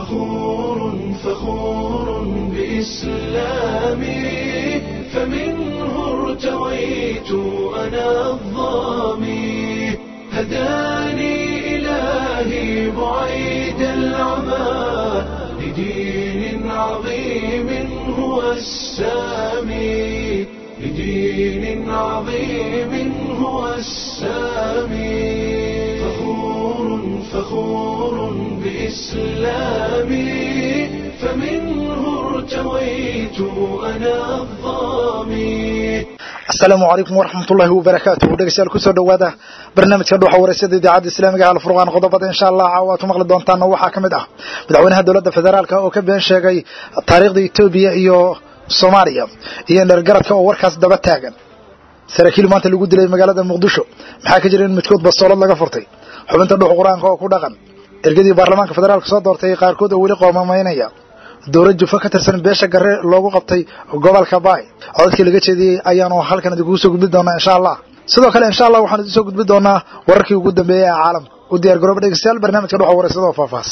فخور بإسلامي فمنه ارتويت أنا الظامي هداني إلهي بعيد العمى لدين عظيم هو السامي لدين عظيم هو السامي فخور بإسلامي فمنه ارتويت أنا الظامي. السلام عليكم ورحمة الله وبركاته. dhegeystayaal ku soo dhawaada barnaamijka dhuuxa waraysiga idaacadda Islaamiga ah Al-Furqaan qodobada insha Allah caawa maqli doontaan waxa kamid ah madaxweynaha dawladda federaalka oo ka been sheegay taariikhda Itoobiya iyo Soomaaliya iyo dhalgaradka oo warkaas daba taagan saraakiil maanta lagu dilay magaalada Muqdisho maxaa ka jira in midkood bastoolad laga furtay xubinta dhuuxa quraanka oo ku dhaqan ergadii baarlamaanka federaalka soo doortay qaarkood oo weli qoomamaynaya dawlad jufa ka tirsan beesha garre loogu qabtay gobolka Baay codadkii laga jeediyay ayaanu halkan idinku soo gudbin doonaa insha Allah sidoo kale insha Allah waxaan idin soo gudbin doonaa wararkii ugu dambeeyay ee caalamka u diyaar garoob dhegeystayaal barnaamijka dhuuxa waraysiga oo faahfaahs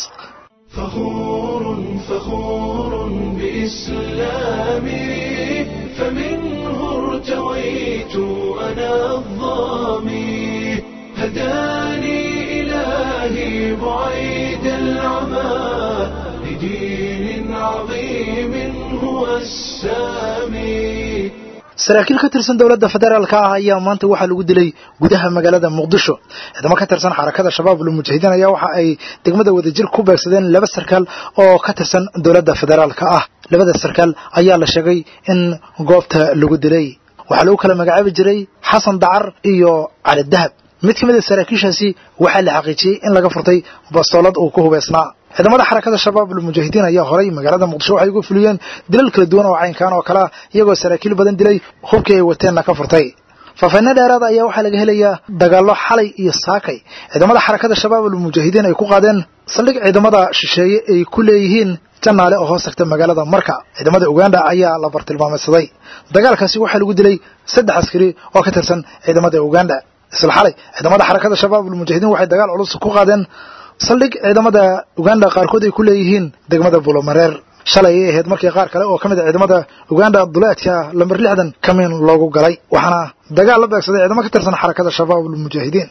فخور بإسلامي فمنه ارتويت أنا الظامي هداني إلهي بعيد العمى لدين عظيم هو السامي. saraakiil ka tirsan dawladda federaalka ah ayaa maanta waxa lagu dilay gudaha magaalada Muqdisho ciidamo ka tirsan xarakada shabaab loo mujaahidiin ayaa waxa ay degmada wadajir ku beegsadeen laba sarkaal oo ka tirsan dawladda federaalka ah labada sarkaal ayaa la sheegay in goobta lagu dilay waxa lagu kala magacaabi jiray Xasan Dacar iyo Cali Dahab mid kamid ah saraakiishaasi waxa la xaqiijiyay in laga furtay bastoolad uu ku hubeysnaa ciidamada xarakada shabaab loo mujaahidiin ayaa horay magaalada Muqdisho waxay ugu fuliyeen dilal kala duwan oo caynkaan oo kala iyagoo saraakiil badan dilay hubkii ay wateen ka furtay faafayna dheeraad ayaa waxa laga helayaa dagaallo xalay iyo saakay ciidamada xarakada shabaab loo mujaahidiin ay ku qaadeen saldhig ciidamada shisheeye ay ku leeyihiin janaale oo hoos tagta magaalada Marka ciidamada Uganda ayaa la bartilmaameedsaday dagaalkaasi waxa lagu dilay 3 askari oo ka tirsan ciidamada Uganda isla xalay ciidamada xarakada shabaab loo mujaahidiin waxay dagaal culus ku qaadeen saldhig ciidamada Uganda qaarkood ay ku leeyihiin degmada Bulomareer shalay ay ahayd markii qaar kale oo kamid ah ciidamada Uganda duleedka lambar 60 kamin loogu galay waxaana dagaal la beegsaday ciidamo ka tirsan xarakada shabaab loo mujaahidiin.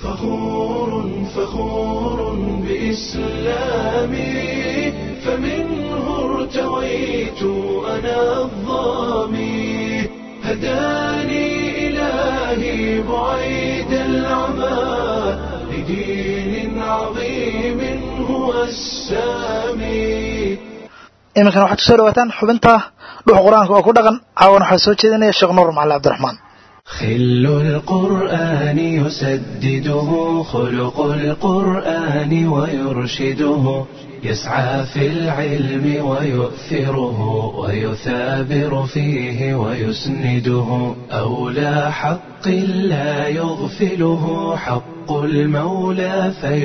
فخور بإسلامي فمنه ارتويت أنا الظامي هداني إلهي بعيد العمى لدين عظيم هو السامي. iminkan waxaad kusoo dhawaataan xubinta dhuuxa quraanka oo ku dhaqan caawan waxaa soo jeedinaya Sheekh Nuur Macalin Cabdiraxmaan. خل القرآن يسدده خلق القرآن ويرشده يسعى في العلم ويؤثره ويثابر فيه ويسنده أولى حق لا يغفله حق المولى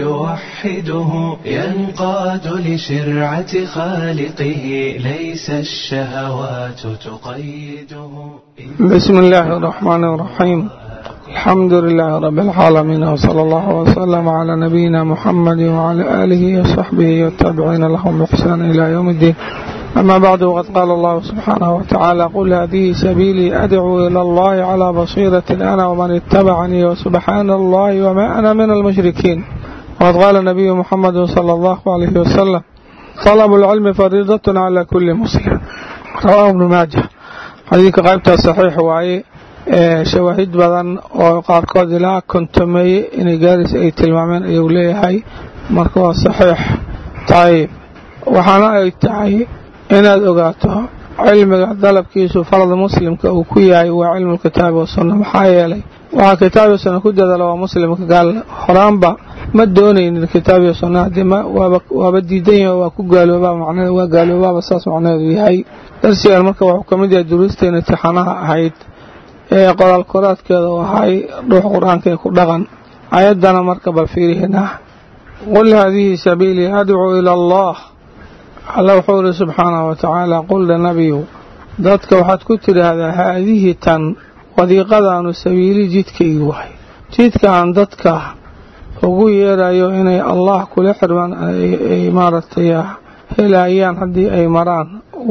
فيوحده ينقاد لشرعة خالقه ليس الشهوات تقيده. بسم الله الرحمن الرحيم الحمد لله رب العالمين وصلى الله وسلم على نبينا محمد وعلى آله وصحبه والتابعين لهم بإحسان إلى يوم الدين. أما بعد وقد قال الله سبحانه وتعالى قل هذه سبيلي أدعو إلى الله على بصيرة أنا ومن اتبعني وسبحان الله وما أنا من المشركين. وقد قال النبي محمد صلى الله عليه وسلم طلب العلم فريضة على كل مسلم. رواه ابن ماجه. حديث قيبته صحيح وعي شواهد بدن وقاركود لا كنتمي إن جالس أي تلمامين يوليه هاي مركوا صحيح. طيب وحنا أي تعي إن أدعته علم الدلب كيسو فرض مسلم كأوكيا وعلم الكتاب والسنة محايا لي وكتاب السنة كده لو مسلم قال حرام با ما دوني إن الكتاب والسنة دما وبدي دنيا وكقالوا بابا معناه وقالوا بابا أساس معناه هاي درسي المركب وحكمية دروستين امتحانها هاي قرأ القرآن كذا وهاي روح قرآن كذا كردغن عيدنا مركب فيه هنا قل هذه سبيلي أدعو إلى الله على وحور سبحانه وتعالى قل لنبيه ذاتك وحد كتر هذه تن وذيقظ عن سبيلي جيتك إيوهي جيتك عن ذاتك ugu yeerayo inay Allah kula xirmaan imaartaya helayaan haddii ay maraan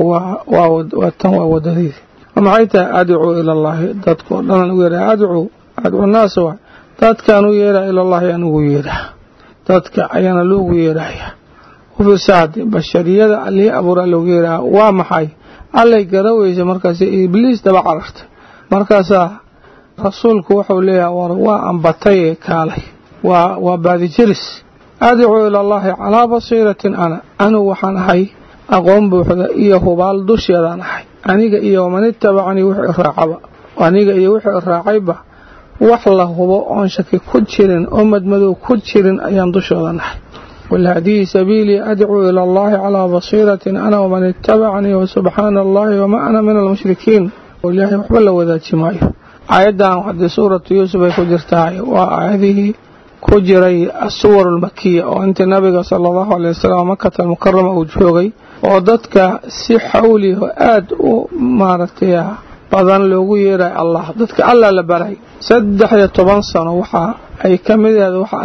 waa tan waa wadadii maxay tahay adcuu ila allahi dadkoo dhan ugu yeeraa adcuu naas waa dadkaan u yeeraa ila allahi aan ugu yeeraa dadka ayaana loogu yeerayaa ufisaad bashariyada allihii abuuraa loogu yeeraa waa maxay allay garaweysa markaas ibliis daba carartay markaasaa rasuulku wuxuu leeyahay war waa ambatay kaalay waa baadijiris adcuu ila allahi calaa basiiratin anu waxaan ahay aqoon buuxda iyo hubaal dusheedaan ahay aniga iyo man ittabacanii wixii raacaba aniga iyo wixii raacayba wax la hubo oon shaki ku jirin oo madmadow ku jirin ayaan dushooda nahay walhadii sabiilii adcuu ila allahi calaa basiiratin ana waman ittabacanii wasubxaana allahi wama ana min almushrikiin ilaahay waxba la wadaaji maayo aayaddan haddii suuratu yuusuf ay ku jirtahay waa aayadihii ku jiray asuwar almakiya oo inta nabiga sala allahu alay wasalam makata almukarama uu joogay oo dadka si xawliho aad u maaragtay badan loogu yeeray allah dadka alla la baray 13 sano waxa ay kamid yahay waxa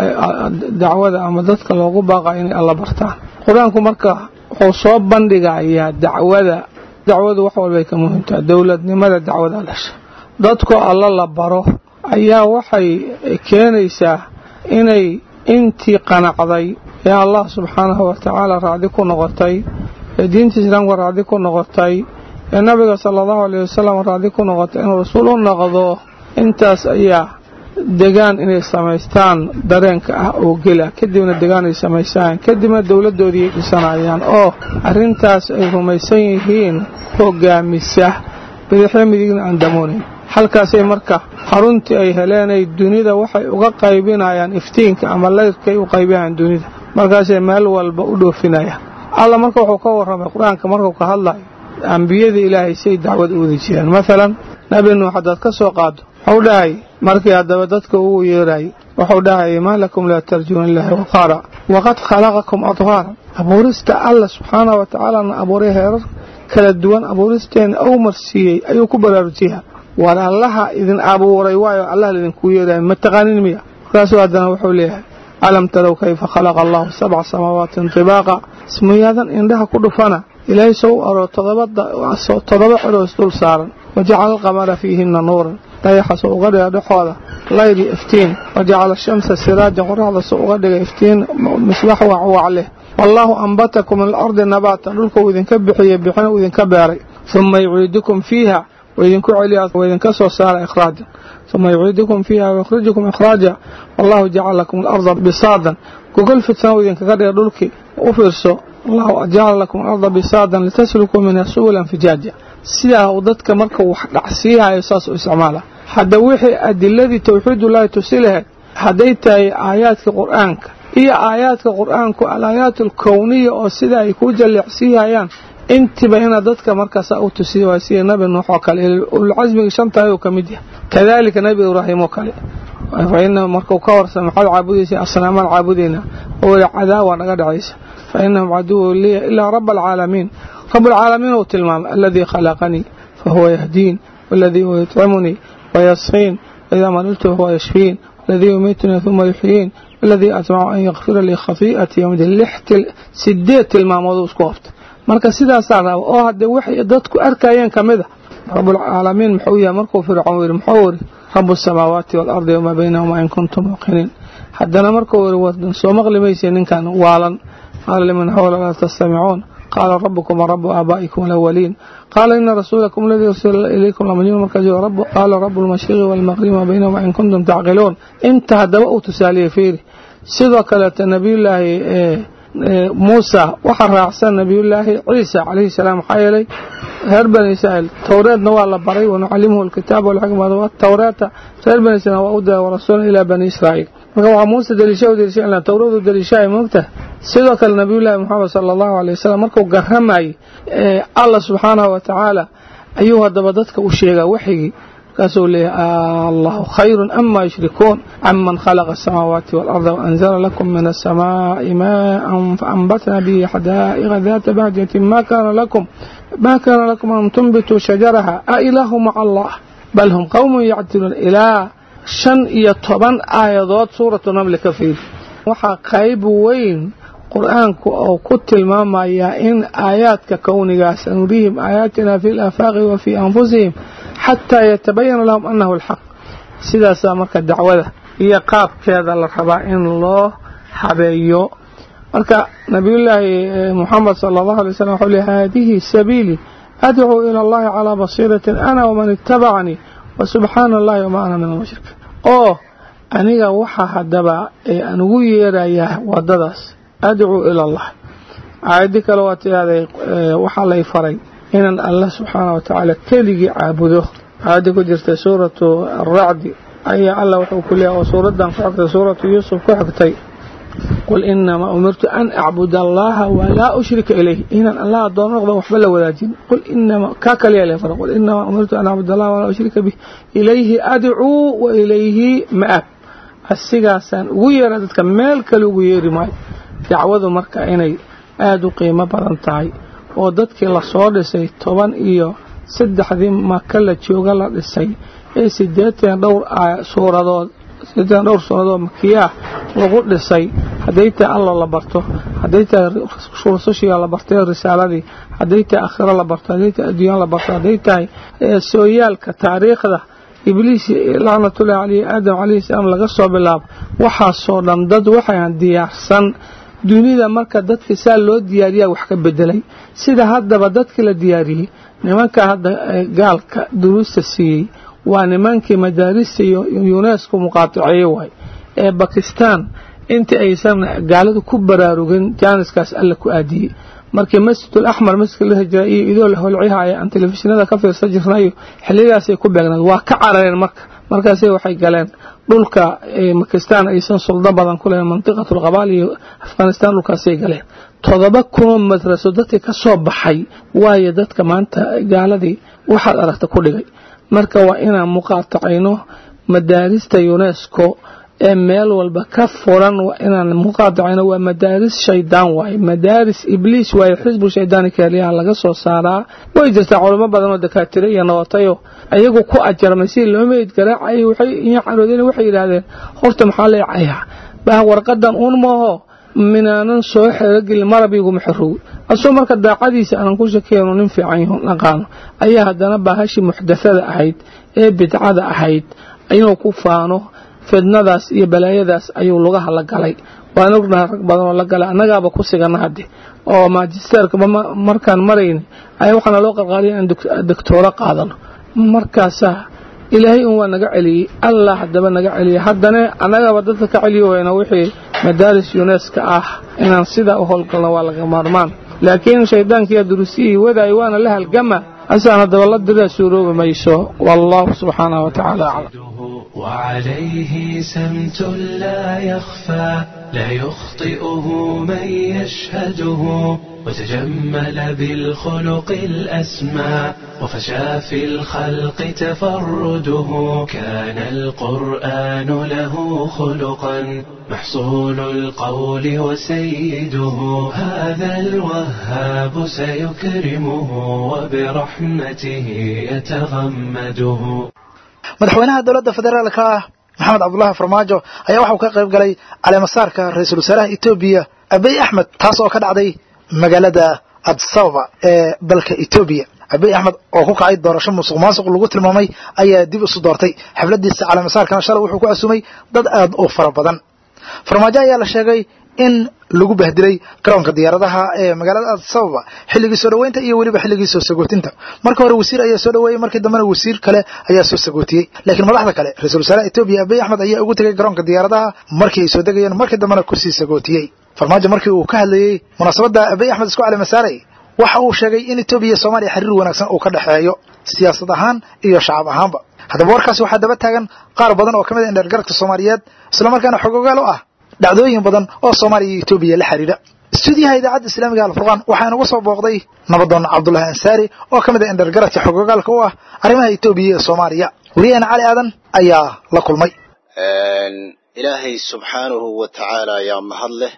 dacwada ama dadka loogu baaqay inay alla bartaan quraanku marka wuxuu soo bandhigayaa dacwadu wax walba ay ka muhiim tahay dawladnimada dacwada dhashay dadku alla la baro ayaa waxay keenaysaa inay intii qanacday ee Allah subhanahu wa ta'ala raadi ku noqotay ee diinta islaamka raadi ku noqotay ee nabiga sallallahu alayhi wasallam raadi ku noqotay inuu rasuul u noqdo intaas ayaa degaan inay samaystaan dareenka ah oo gela kadibna degaan ay samaystaan kadibna dawladoodii dhisanayaan oo arintaas ay rumaysan yihiin hogaamisa bidixda midigna aan damoonin halkaasay marka xaruntii ay heleenay dunida waxay uga qaybinayaan iftiinka ama leyrkay u qaybiyaan dunida markaasay meel walba u dhoofinayaan alla marka wuxuu ka warramay quraanka markuu ka hadlayo ambiyada ilaahay say dacwad u wadajiyaan mesela nabi nuux hadda ka soo qaado wuxuu dhahay markii hadaba dadka uu yeeray wuxuu dhahay ma lakum la tarjuuna illahi wa qara waqad khalaqakum adghara abuurista alla subhanahu wa ta'ala abuuray heerar kala duwan abuuristeen oo marsiiyay ayuu ku baraarujiyay wala allaha idin abuuray waayo allah idin ku yeeray ma taqaanin miya kaas wadana wuxuu leeyahay alam taraw kayfa khalaqa allah sab'a samawati tibaqa ismiyadan indaha ku dhufana ilaahay soo aro todoba ciroos dul saaran waja'al qamara fiihinna nuuran dayaxa soo uga dhigay dhaxooda layli iftiin waja'al shamsa siraajan qorraxda soo uga dhigay iftiin misbax waa leh wallahu anbatakum min al-ardi nabatan dhulka idinka bixiyay bixina idinka beeray thumma yu'idukum fiiha وإذنكو عليها وإذنكو صار إخراجا ثم يعيدكم فيها ويخرجكم إخراجا والله جعل لكم الأرض بسادا كقول في الثانوي إذنك قد يدولك وفرسوا الله جعل لكم الأرض بسادا لتسلكوا منها سبلا فجاجا سيها وضدك مركب وحسيها يساس استعمالها حتى وحي الذي توحيد الله تسلها حديت آيات قرآنك هي آيات قرآنك الآيات الكونية أو سيدا يكون جل حسيها يعني انت بين ضدك مركز او تسيواسيه نبي نوح وكل العزم شنطه او كميديا كذلك نبي ابراهيم وكل فإن مركو كور سمح العابدين اصنام العابدين هو عداوه نغا دعيس فانهم عدو لي الا رب العالمين وتلمام الذي خلقني فهو يهدين والذي هو يطعمني ويسقين اذا مرضت هو يشفين الذي يميتني ثم يحيين الذي أطمع أن يغفر لي خطيئتي يوم اللحت سديت المامود اسكوفت marka sidaas ah oo hadda wixii dadku arkayeen kamida rabbul alamin muxuu markuu fircoon muxuu rabbus samawati wal ardi wama baynahuma in kuntum muqinin hadana markuu wadan soo maqlimaysa ninkan waalan qala liman hawla la tastami'un qala rabbukum wa rabbu abaikum alawwalin qala inna rasulakum alladhi arsala ilaykum lamajnun markazu rabb qala rabbul mashriqi wal maghribi ma baynahuma in kuntum ta'qilun inta hadaba uu tusaaliye fiiri sidoo kale nabiyullaahi موسى وحر أحسن نبي الله عيسى عليه السلام حيالي هرب بني إسرائيل توراة نوال بري ونعلمه الكتاب والحكمة والتوراة هرب بني إسرائيل وأودى ورسول إلى بني إسرائيل وقال موسى دليشاء ودليشاء لأن توراة دليشاء مكته سيدك النبي الله محمد صلى الله عليه وسلم مركو قهرمي الله سبحانه وتعالى أيها الدبادتك وشيغا وحيي قالوا لي الله خير أما يشركون عمن خلق السماوات والأرض وأنزل لكم من السماء ماء فأنبتنا به حدائق ذات بهجة ما كان لكم أن تنبتوا شجرها أإله مع الله بل هم قوم يعدلون إلى شن يطبن آيات سورة النمل كفيل وحا قيب وين qur-aanku oo ku tilmaamaya in aayaadka kowniga sanurihim aayaatina fi al-afaaqi wa fi anfusihim xataa yatabayana lahum annahu alxaq sidaasaa marka dacwada iyo qaabkeeda la rabaa in loo habeeyo marka nabiyullaahi muxamed sala allahu alay wasallam wuxuu leeyahay haadihi sabiili adcuu ila allahi calaa basiiratin ana waman ittabacanii wa subxaana allahi wamaa ana min almushrikiin oo aniga waxaa haddaba aan ugu yeerayaa wadadaas adcuu ila allah aayadii kale waa tidahday waxaa lay faray inaan allah subxaana wa tacaala keligii caabudo aayadii ku jirtay suuratu arracdi ayaa allah wuxuu ku leeyahay oo suuradan ku xigtay suuratu yuusuf ku xigtay qul inamaa umirtu an acbuda allaha walaa ushrika ilayhi inaan allah addoon noqdo waxba la wadaajin qul inamaa kaa kaliya lay faray qul inamaa umirtu an acbuda allaha walaa ushrika bih ilayhi adcuu wa ilayhi ma'ab asigaasaan ugu yeera dadka meel kale ugu yeeri maayo dacwadu marka inay aada u qiimo badan tahay oo dadkii lasoo dhisay 13 maka la jooga la dhisay ee 80 suuradood makiya lagu dhisay hadday tahay Allah la barto hadday tahay rusushiga la bartay risaaladii hadday tahay aakhira la barto hadday tahay adduunyo la barto hadday tahay sooyaalka taariikhda ibliis laanatullahi alayhi aadam alayhi salaam laga soo bilaabo waxa soo dhan dad waxaan diyaarsan dunida marka dadka saa loo diyaariyaa wax ka bedelay sida haddaba dadka la diyaariyay nimanka hadda gaalka duruusta siiyay waa nimankii madaarista iyo UNESCO muqaatacay way ee Pakistan inta aysan gaaladu ku baraarugin jaaniskaas alla ku aadiyay markii masjidul ahmar masjidka la hijraayay idoo la holciyahay aan telefishinada ka fiirsan jirnay xilligaas ay ku beegnaa waa ka carareen markaas waxay galeen dhulka Pakistan aysan suldan badan ku leeyahay mantiqatul qabaal iyo Afghanistan dhulkaas ay galeen 7,000 madraso dadka ka soo baxay waaye dadka maanta gaaladii waxa aragta ku dhigay marka waa inaan muqaatacayno madaarista UNESCO ee meel walba ka furan waa inaan muqaatacayno waa madaaris shaydaan waay madaaris ibliis waay xisbu shaydaani kaliya laga soo saaraa way jirtaa culimo badan oo dakaatire iyo nabatayo ayagu ku ajarmay si loo meed garaacay waxay yiraahdeen horta maxaa leeyahay baa warqadan uun maaho minaanan soo xiragil marabigu maxruug asoo marka daaqadiisa aan ku shakeeno nin fiican yahay naqaano ayaa hadana baahashi muxdathada ahayd ee bidcada ahayd ayuu ku faano fidnadaas iyo balaayadaas ayuu lugaha la galay waan ognahay rag badan oo la galay annagaaba ku sigana hadde oo magisterka markaan marayn ay waxana loo qalqaaliyay in doctora qaadano markaas ilaahay uu naga celiyay allah hadaba naga celiyay haddana annagaaba dadka ka celiyo wayna wixii madaaris UNESCO inaan sida u howlgalno waa laga maarmaan laakiin shaydaanka duruusii waday waana la halgama asana dawladda suurooba mayso wallahu subhanahu wa ta'ala وعليه سمت لا يخفى لا يخطئه من يشهده وتجمل بالخلق الأسمى وفشى في الخلق تفرده كان القرآن له خلقا محصول القول وسيده هذا الوهاب سيكرمه وبرحمته يتغمده madaxweynaha dawladda federaalka maxamed cabdullaahi farmaajo ayaa waxa uu ka qayb galay caleemasaarka ra'iisul wasaaraha Itoobiya Abiy Ahmed taas oo ka dhacday magaalada Addis Ababa ee dalka Itoobiya Abiy Ahmed oo ku kacay doorasho musuqmaasuq lagu tilmaamay ayaa dib u soo doortay xafladiisa caleemasaarkan shalay wuxuu ku asumay dad aad u fara badan farmaajo ayaa la sheegay in lagu bahdilay garoonka diyaaradaha ee magaalada Addis Ababa xilligii soo dhaweynta iyo waliba xilligii soo sagootinta marka hore wasiir ayaa soo dhaweeyay markii dambena wasiir kale ayaa soo sagootiyay laakiin madaxda kale ra'iisul wasaaraha Itoobiya Abiy Ahmed ayaa ugu tagay garoonka diyaaradaha markii ay soo degayeen markii dambena ku sii sagootiyay farmaajo markii uu ka hadlayay munaasabada Abiy Ahmed isku caleemasaarey waxa uu sheegay in Itoobiya iyo Soomaaliya xiriir wanaagsan uu ka dhaxeeyo siyaasad ahaan iyo shacab ahaanba hadaba warkaas waxa daba taagan qaar badan oo kamid ah indhagaradka Soomaaliyeed isla markaana xogogaal u ah dhacdooyin badan oo Soomaaliya iyo Itoobiya la xiriira studiyaha idaacadda Islaamiga Al-Furqaan waxaan uga soo booqday nabadoon Cabdullaahi Ansaari oo kamid ah indhagaradka xogogaalka u ah arrimaha Itoobiya iyo Soomaaliya wariyahan Cali Aadan ayaa la kulmay ilaahay subhanahu wa ta'ala ya mahadleh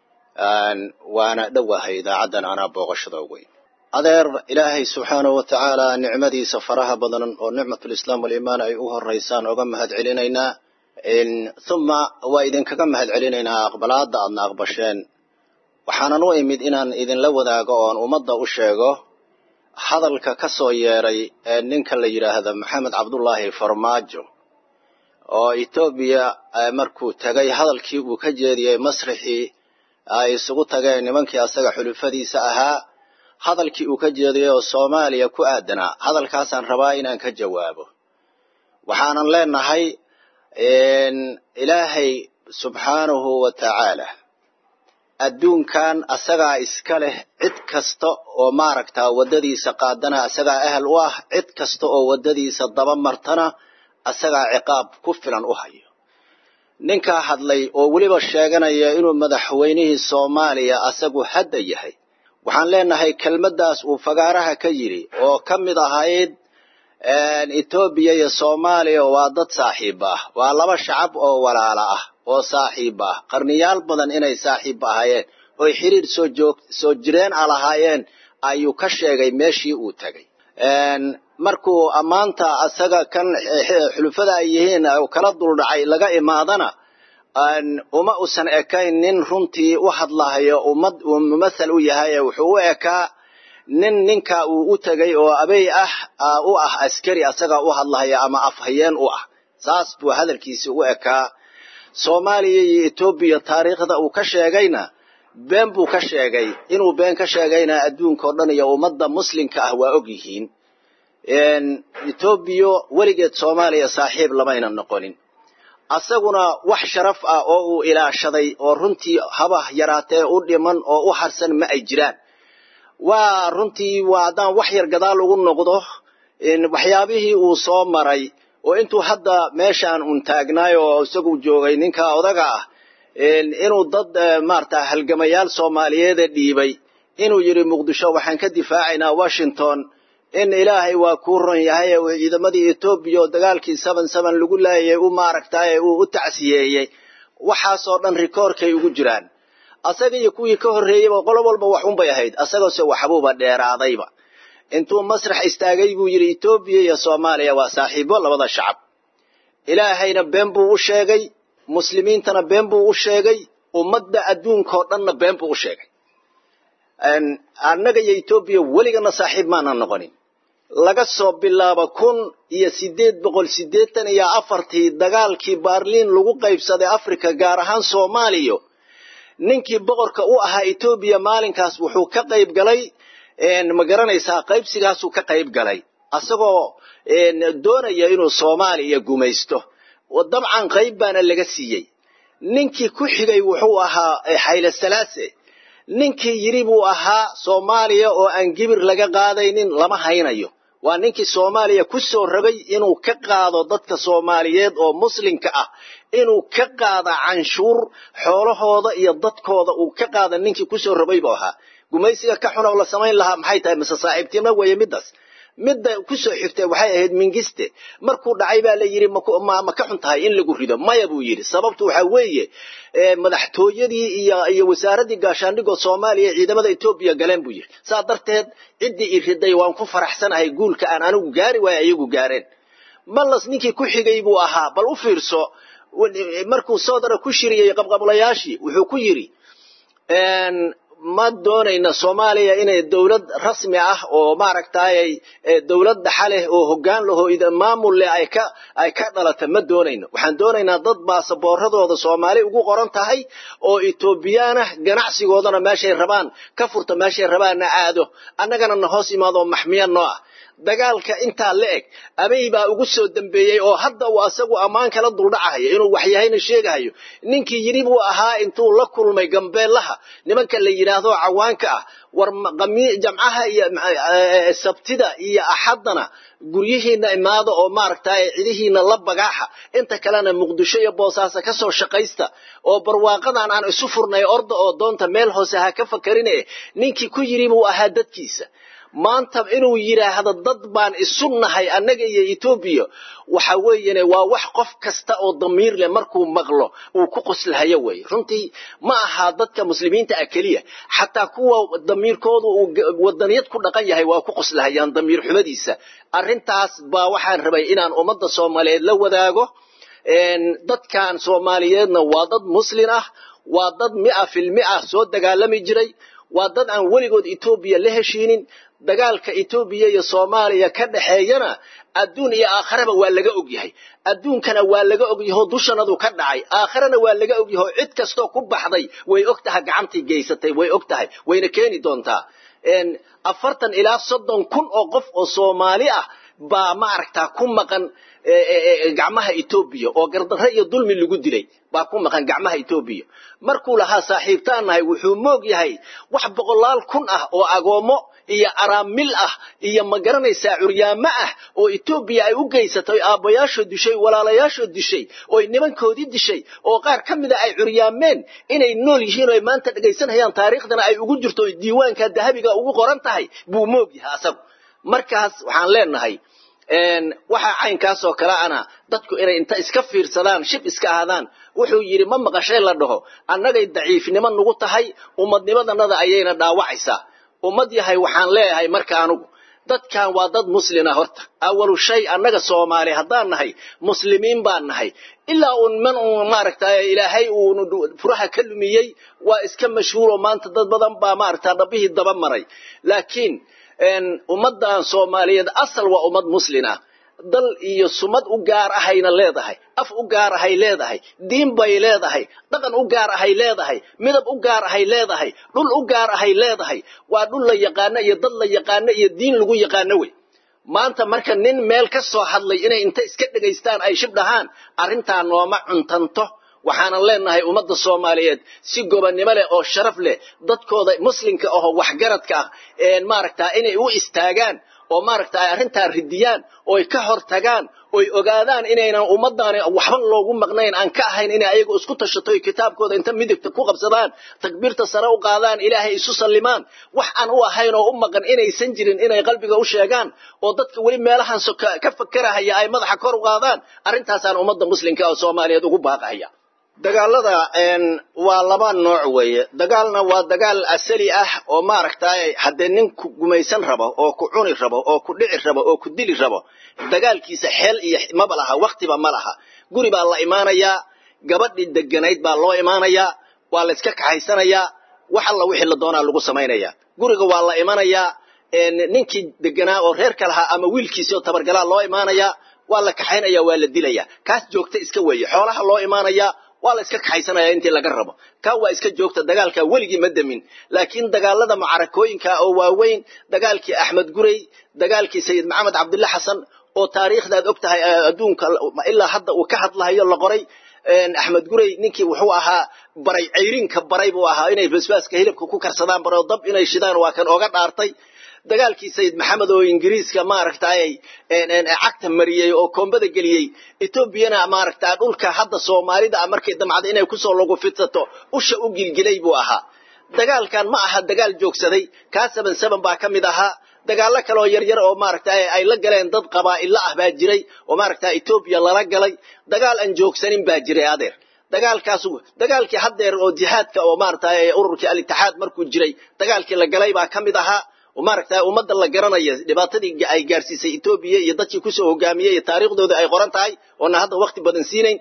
waana dhawahay idaacadan ana booqashada ugu adeer ilaahay subhanahu wa ta'ala nicmadiisa faraha badan oo nicmatul islaam wal iimaan ay u horeeysan oga mahad celinayna thumma wa idin kaga mahad celinayna aqbalaada aadna aqbasheen waxaanan u imid inaan idinla wadaago oon ummadda u sheego hadalka ka soo yeeray ee ninka la yidhaahdo maxamed cabdullaahi farmaajo oo Itoobiya markuu tagay hadalkii uu ka jeediyay masraxii ay isugu tageen nimankii asaga xulufadiisa ahaa hadalkii uu ka jeediyay oo Soomaaliya ku aadanaa hadalkaasaan rabaa inaan ka jawaabo waxaanan leenahay ilaahay subxaanahu wa tacaala adduunkan asagaa iska leh cid kasta oo maaragtaa waddadiisa qaadana asagaa ahal u ah cid kasta oo waddadiisa daba martana asagaa ciqaab ku filan u hayo ninkaa hadlay oo weliba sheeganaya inuu madaxweynihii Soomaaliya asagu hadda yahay waxaan leenahay kelmaddaas uu fagaaraha ka yiri oo ka mid ahayd Itoobiya iyo Soomaaliya waa dad saaxiib ah waa laba shacab oo walaala ah oo saaxiib ah qarniyaal badan inay saaxiib ahaayeen oo xiriir soo jireen alahaayeen ayuu ka sheegay meeshii uu tagay markuu amaanta asaga kan xulufada ay yihiin oo kala duldhacay laga imaadana uma usan ekayn nin runtii u hadlahayo ummad uu mumathal u yahay wuxuu u ekaa ninka uu u tagay oo abay u ah askari asaga u hadlahaya ama afhayeen u ah saas buu hadalkiisa u ekaa Soomaaliya iyo Itoobiya taariikhda uu ka sheegayna been buu ka sheegay inuu been ka sheegayna adduunka oo dhan iyo ummadda muslimka ah waa og yihiin Itoobiya weligeed Soomaaliya saaxiib lama aynan noqonin asaguna wax sharaf ah oo uu ilaashaday oo runtii haba yaraatee u dhiman oo u harsan ma ay jiraan waa runtii waadaan wax yar gadaal ugu noqdo waxyaabihii uu soo maray oo intuu hadda meeshaan un taagnaay oo isagu joogay ninka odaga ah inuu dad maarta halgamayaal Soomaaliyeed dhiibay inuu yiri Muqdisho waxaan ka difaacaynaa Washington in ilaahay waa ku ron yahay oo ciidamadii Itoobiya dagaalkii 77 lagu laayay uu maaragtay uu u tacsiyeeyay waxaas oo dhan rikoorkay ugu jiraan asaga iyo kuwii ka horeeyay qolob walba wax un bay ahayd asaga soo waxbuuba dheeraadayba intuu masrax istaagay buu yiri Itoobiya iyo Soomaaliya waa saaxiibo labada shacab ilaahayna been buu u sheegay muslimiintana been buu u sheegay ummadda adduunka oo dhanna been buu u sheegay annaga iyo Itoobiya waligana saaxiib ma aanan noqonin laga soo bilaabo 1884 dagaalkii Berlin lagu qaybsaday Afrika gaar ahaan Soomaaliya ninkii boqorka u ahaa Itoobiya maalinkaas wuxuu ka qayb galay ma garanaysaa qaybsigaas uu ka qayb galay asagoo doonaya inuu Soomaaliya gumaysto oo dabcan qayb baana laga siiyay ninkii ku xigay wuxuu ahaa Hayle Salaase ninkii yiri buu ahaa Soomaaliya oo aan gibir laga qaadaynin lama haynayo waa ninkii Soomaaliya ku soo ragay inuu ka qaado dadka Soomaaliyeed oo muslimka ah inuu ka qaado canshuur xoolahooda iyo dadkooda uu ka qaado ninkii ku soo rabay buu ahaa gumaysiga ka xun oo la sameyn lahaa maxay tahay mise saaxiibtiina way midaas midda ku soo xigtay waxay ahayd Mingiste markuu dhacay baa la yiri ma ka xun tahay in lagu rido maya buu yiri sababtu waxa weeye madaxtooyadii iyo wasaaradii gaashaandhigga Soomaaliya ciidamada Itoobiya galeen buu yiri saa darteed cidii iriday waan ku faraxsanahay guulka aan anigu gaari way ayagu gaareen malas ninkii ku xigay buu ahaa bal u fiirso markuu soo dara ku shiriyay qabqablayaashii wuxuu ku yiri ma doonayna Soomaaliya inay dawlad rasmi ah oo maaragtay dawlad dhaxal ah oo hoggaan leh oo maamul leh ay ka dhalata ma doonayna waxaan doonaynaa dad baasaboorradooda Soomaali ugu qoran tahay oo Itoobiyaan ah ganacsigoodana meeshay rabaan ka furta meeshay rabaana aado annagana na hoos imaado maxmiyan noo ah dagaalka inta la eg abay baa ugu soo dambeeyay oo hadda uu asagu amaan kala duldhacayo inuu waxyahayna sheegayo ninkii yiri buu ahaa intuu la kulmay gambeelaha nimanka la yiraahdo cawaanka ah war jamcaha iyo sabtida iyo axadana guryihiina imaado oo maaragtay ciidihiina la bagaaxa inta kalena Muqdisho iyo Boosaaso ka soo shaqaysta oo barwaaqadan aan isu furnay ordo oo doonta meel hoose ha ka fakarine ninkii ku yiri buu ahaa dadkiisa maanta inuu yiraahdo dad baan isu nahay annaga iyo Itoobiya waxa weeyane waa wax qof kasta oo damiir leh markuu maqlo uu ku qoslahayo way runtii ma aha dadka muslimiinta kaliya xataa kuwa damiirkoodu uu wadaniyad ku dhaqan yahay waa ku qoslahayaan damiir xumadiisa arintaas baa waxaan rabay inaan ummadda Soomaaliyeed la wadaago dadkan Soomaaliyeedna waa dad muslim ah waa dad 100% soo dagaalami jiray waa dad aan weligood Itoobiya la heshiinin dagaalka Itoobiya iyo Soomaaliya ka dhaxeeyana adduun iyo aakhiraba waa laga ogyahay adduunkana waa laga ogyahay dushanadu ka dhacay aakhirana waa laga ogyahay cid kasto ku baxday way ogtahay gacantii geysatay way ogtahay wayna keeni doontaa 40 ilaa 30 kun oo qof oo Soomaali ah baa ma aragtaa ku maqan gacmaha Itoobiya oo gardarro iyo dulmi lagu dilay baa ku maqan gacmaha Itoobiya markuu lahaa saaxiibtaanahay wuxuu moog yahay wax boqolaal kun ah oo agoomo iyo araamil ah iyo ma garanaysaa curyaamo ah oo Itoobiya ay u geysatay aabayaashood dishay walaalayaashood dishay oo nimankoodii dishay oo qaar kamida ay curyaameen inay nool yihiin oo maanta dhageysanayaan taariikhdana ay ugu jirto diiwaanka dahabiga ugu qoran tahay buu moog yahay asag markaas waxaan leenahay waxa caynkaas oo kala ana dadku inay inta iska fiirsadaan shib iska aadaan wuxuu yiri ma maqashay la dhaho annagay daciifnimo nugu tahay ummadnimadanada ayayna dhaawacaysaa ummad yahay waxaan leeyahay marka anugu dadkan waa dad muslimiin ah horta awalu shay annaga Soomaali hadaan nahay muslimiin baan nahay ilaa man maaragtay ilaahay uu furaha ka lumiyay waa iska mashhuur oo maanta dad badan baa maaragtay dhabihi daba maray laakiin ummadan Soomaaliyeed asal waa ummad muslimiin ah dal iyo sumad u gaar ahayna leedahay af u gaar ahay leedahay diin bay leedahay dhaqan u gaar ahay leedahay midab u gaar ahay leedahay dhul u gaar ahay leedahay waa dhul la yaqaan iyo dad la yaqaan iyo diin lagu yaqaan way maanta marka nin meel ka soo hadlay inay inta iska dhageystaan ay shibdhahaan arintaan nooma cuntanto waxaan leenahay ummadda Soomaaliyeed si gobonimo leh oo sharaf leh dadkooda muslimka ah wax garadka ah maaragtaa inay u istaagaan oo maaragtaa arinta ridiyaan oo ay ka hortagaan oo ay ogaadaan inaynan ummadana waxba loogu maqnayn aan ka ahayn inay ayagu isku tashato kitaabkooda inta midigta ku qabsadaan takbiirta sare u qaadaan ilaahay isu sallimaan wax aan u ahayn oo u maqan inaysan jirin inay qalbiga u sheegaan oo dadka wali meelahan ka fakarahaya ay madaxa kor u qaadaan arintaas aan ummadda muslimka oo Soomaaliyeed ugu baaqaya dagaalada waa laba nooc weeye dagaalna waa dagaal asali ah oo maaragtay hadee nin ku gumaysan rabo oo ku cuni rabo oo ku dhici rabo oo ku dili rabo dagaalkiisa xeel iyo mabalaha waqtiba malaha guri baa la imaanaya gabadhii deganayd baa loo imaanaya waa la iska kaxaysanaya wax alla wixii la doonaa lagu sameeynaya guriga waa la imaanaya ninkii deganaa oo reer kale ha ama wiilkiisa oo tabargalaa loo imaanaya waa la kaxaynaya waa la dilaya kaas joogta iska weeye xoolaha loo imaanaya waa la iska kaxaysanaya intii laga rabo ka waa iska joogta dagaalka waligi ma damin laakiin dagaalada mucarakooyinka oo waaweyn dagaalkii Axmed Gurey dagaalkii Sayid Maxamed Cabdulla Xasan oo taariikhdaad ogtahay adduunka ilaa hadda uu ka hadlayo la qoray Axmed Gurey ninkii wuxuu ahaa baray ceyrinka baray buu ahaa inay basbaaska hilibka ku karsadaan baro dab inay shidaan waa kan oga dhaartay dagaalkii Sayid Maxamed oo Ingiriiska maaragtay cagta mariyay oo koombada galiyay Etoobiyana maaragtay dhulka hadda Soomaalida markay damcad inay ku soo lagu fidsato usha u gilgilay buu ahaa dagaalkan ma aha dagaal joogsaday ka 77 baa kamid ahaa dagaal kale oo yar yar oo maaragtay ay la galeen dad qabaa'il ah baa jiray oo maaragtay Etoobiya la galay dagaal aan joogsanin baa jiray adeer dagaalkii haddeer oo jihaadka oo maaragtay ururkii al-Ittixaad markuu jiray dagaalkii la galay baa kamid ahaa وماركتا umada la garanaya dhibaatadii ay gaarsiisay Itoobiya iyo dadkii ku soo hogaamiyay taariikhdooda ay qoran tahay oo hadda waqti badan siinayn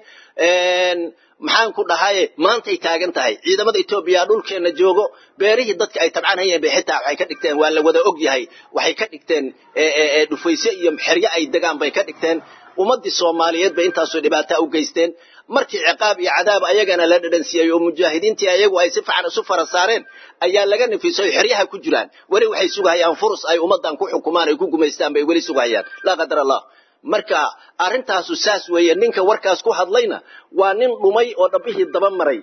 maxaan ku dhahay maanta ay taagan tahay ciidamada Itoobiya dhulkeena joogo beerihii dadka ay tabcanayeen bay xitaa waxay ka dhigteen waa la wada og yahay waxay ka dhigteen dhufayse iyo xiryo ay dagaan bay ka dhigteen ummadii Soomaaliyeed bay intaas oo dhibaato u geysteen markii ciqaab iyo cadaab ayagana la dhadhansiyay oo mujaahidiintii ayagu ay si fiican isu farasaareen ayaa laga nafisay xiryaha ku jiraan wali waxay sugayaan fursad ay ummadan ku xukumaan ay ku gumeystaan bay wali sugayaan la qadar Allah marka arintaas saas weeye ninka warkaas ku hadlayna waa nin dhumay oo dhabihii daba maray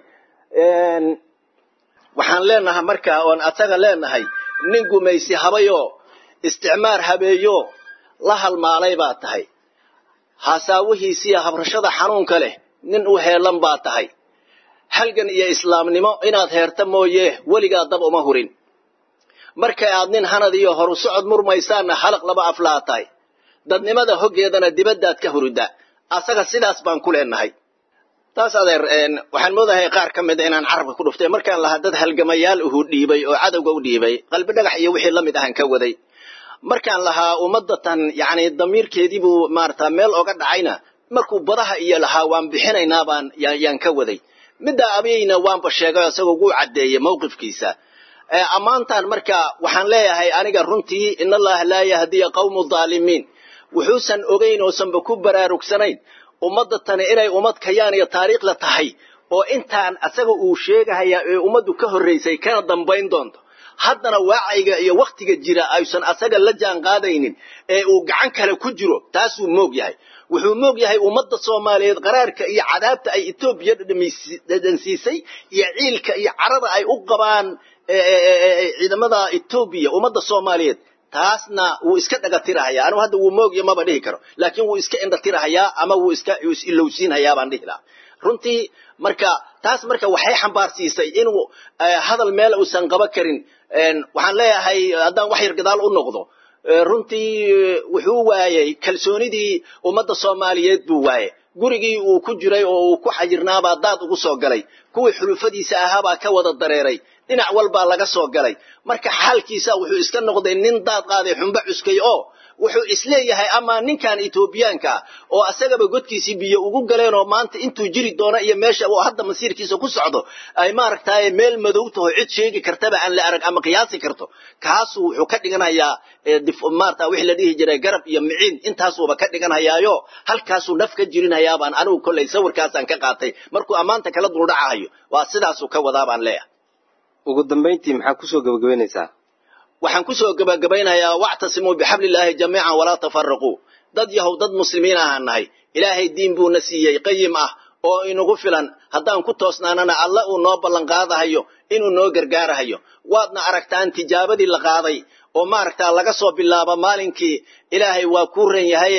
waxaan leenahay marka oon asaga leenahay nin gumeysi habayo isticmaar habeeyo la halmaalay baa tahay hasaawihiisa habrashada xanuunka leh nin u heelan baa tahay halgan iyo islaamnimo inaad heerta mooye waliga dab uma hurin marka aad nin hanad iyo horu socod murmaysaan halaq laba aflaatay dadnimada hogeedana dibadaad ka hurida asaga sidaas baan ku leenahay taas adeer waxaan moodahay qaar kamid inaan carabka ku dhuftay markaan la hadad halgamayaal u dhiibay oo cadawga u dhiibay qalbi dhagax iyo wixii la mid ahan ka waday markaan lahaa ummadatan yaani damiirkeedii buu maarta meel oga dhacayna markuu badaha iyo lahaa waan bixinaynaa baan yaan ka waday midda abiyayna waanba sheegay asagoo ugu cadeeyay mowqifkiisa amaantan marka waxaan leeyahay aniga runtii in Allah la yahdi qawmu dhalimin wuxuusan ogeyn oo sanba ku baraarugsanayn ummadda tan inay ummad kayaan iyo taariikh la tahay oo intaan asaga uu sheegaya ee ummaddu ka horeysay kana dambayn doonto haddana waacayga iyo waqtiga jira aysan asaga la jaan qaadaynin ee uu gacan kale ku jiro taas uu moog yahay wuxuu moog yahay ummadda Soomaaliyeed qaraarka iyo cadaabta ay Itoobiya dhadhansiisay iyo ciilka iyo carada ay u qabaan ciidamada Itoobiya ummadda Soomaaliyeed taasna wuu iska dhaga tirahayaa anu hadda wuu moog yama dhihi karo laakiin wuu iska indha tirahayaa ama wuu iska ilowsiinayaa baan dhihi lahaa runtii marka taas marka waxay xambaarsiisay inuu hadal meel uusan qaba karin waxaan leeyahay haddaan wax yar gadaal u noqdo runtii wuxuu waayay kalsoonidii ummadda Soomaaliyeed buu waayay gurigii uu ku jiray oo uu ku xajirnaaba daad ugu soo galay kuwii xulufadiisa ahaaba ka wada dareeray dhinac walba laga soo galay marka xaalkiisa wuxuu iska noqday nin daad qaaday xunba cuskay oo wuxuu isleeyahay ama ninkan Itoobiyaanka oo asagaba godkiisii biyo ugu galeen oo maanta intuu jiri doona iyo meesha uu hadda masiirkiisa ku socdo ay maaragtay meel madowto cid sheegi kartaba aan la arag ama qiyaasi karto kaas wuxuu ka dhiganayaa maarta wixii la dhihi jiray garab iyo miciin intaas uu ka dhiganayaayo halkaas uu naf ka jirinayaa baan anigu kulay sawirkaas aan ka qaatay markuu amaanta kala dul dhacayo waa sidaas uu ka wadaa baan leeyahay ugu dambeyntii maxaa ku soo gabagabeynaysaa waxaan ku soo gabagabeynayaa wa'tasimu bihablillahi jamii'an wala tafarraqu dad yahow dad muslimiin ahanahay ilaahay diin buu na siiyay qayim ah oo inagu filan haddaan ku toosnaanana alla uu noo ballan qaadahayo inuu noo gargaarahayo waadna aragtaan tijaabadii la qaaday oo maaragtaa laga soo bilaabo maalinkii ilaahay waa ku ran yahay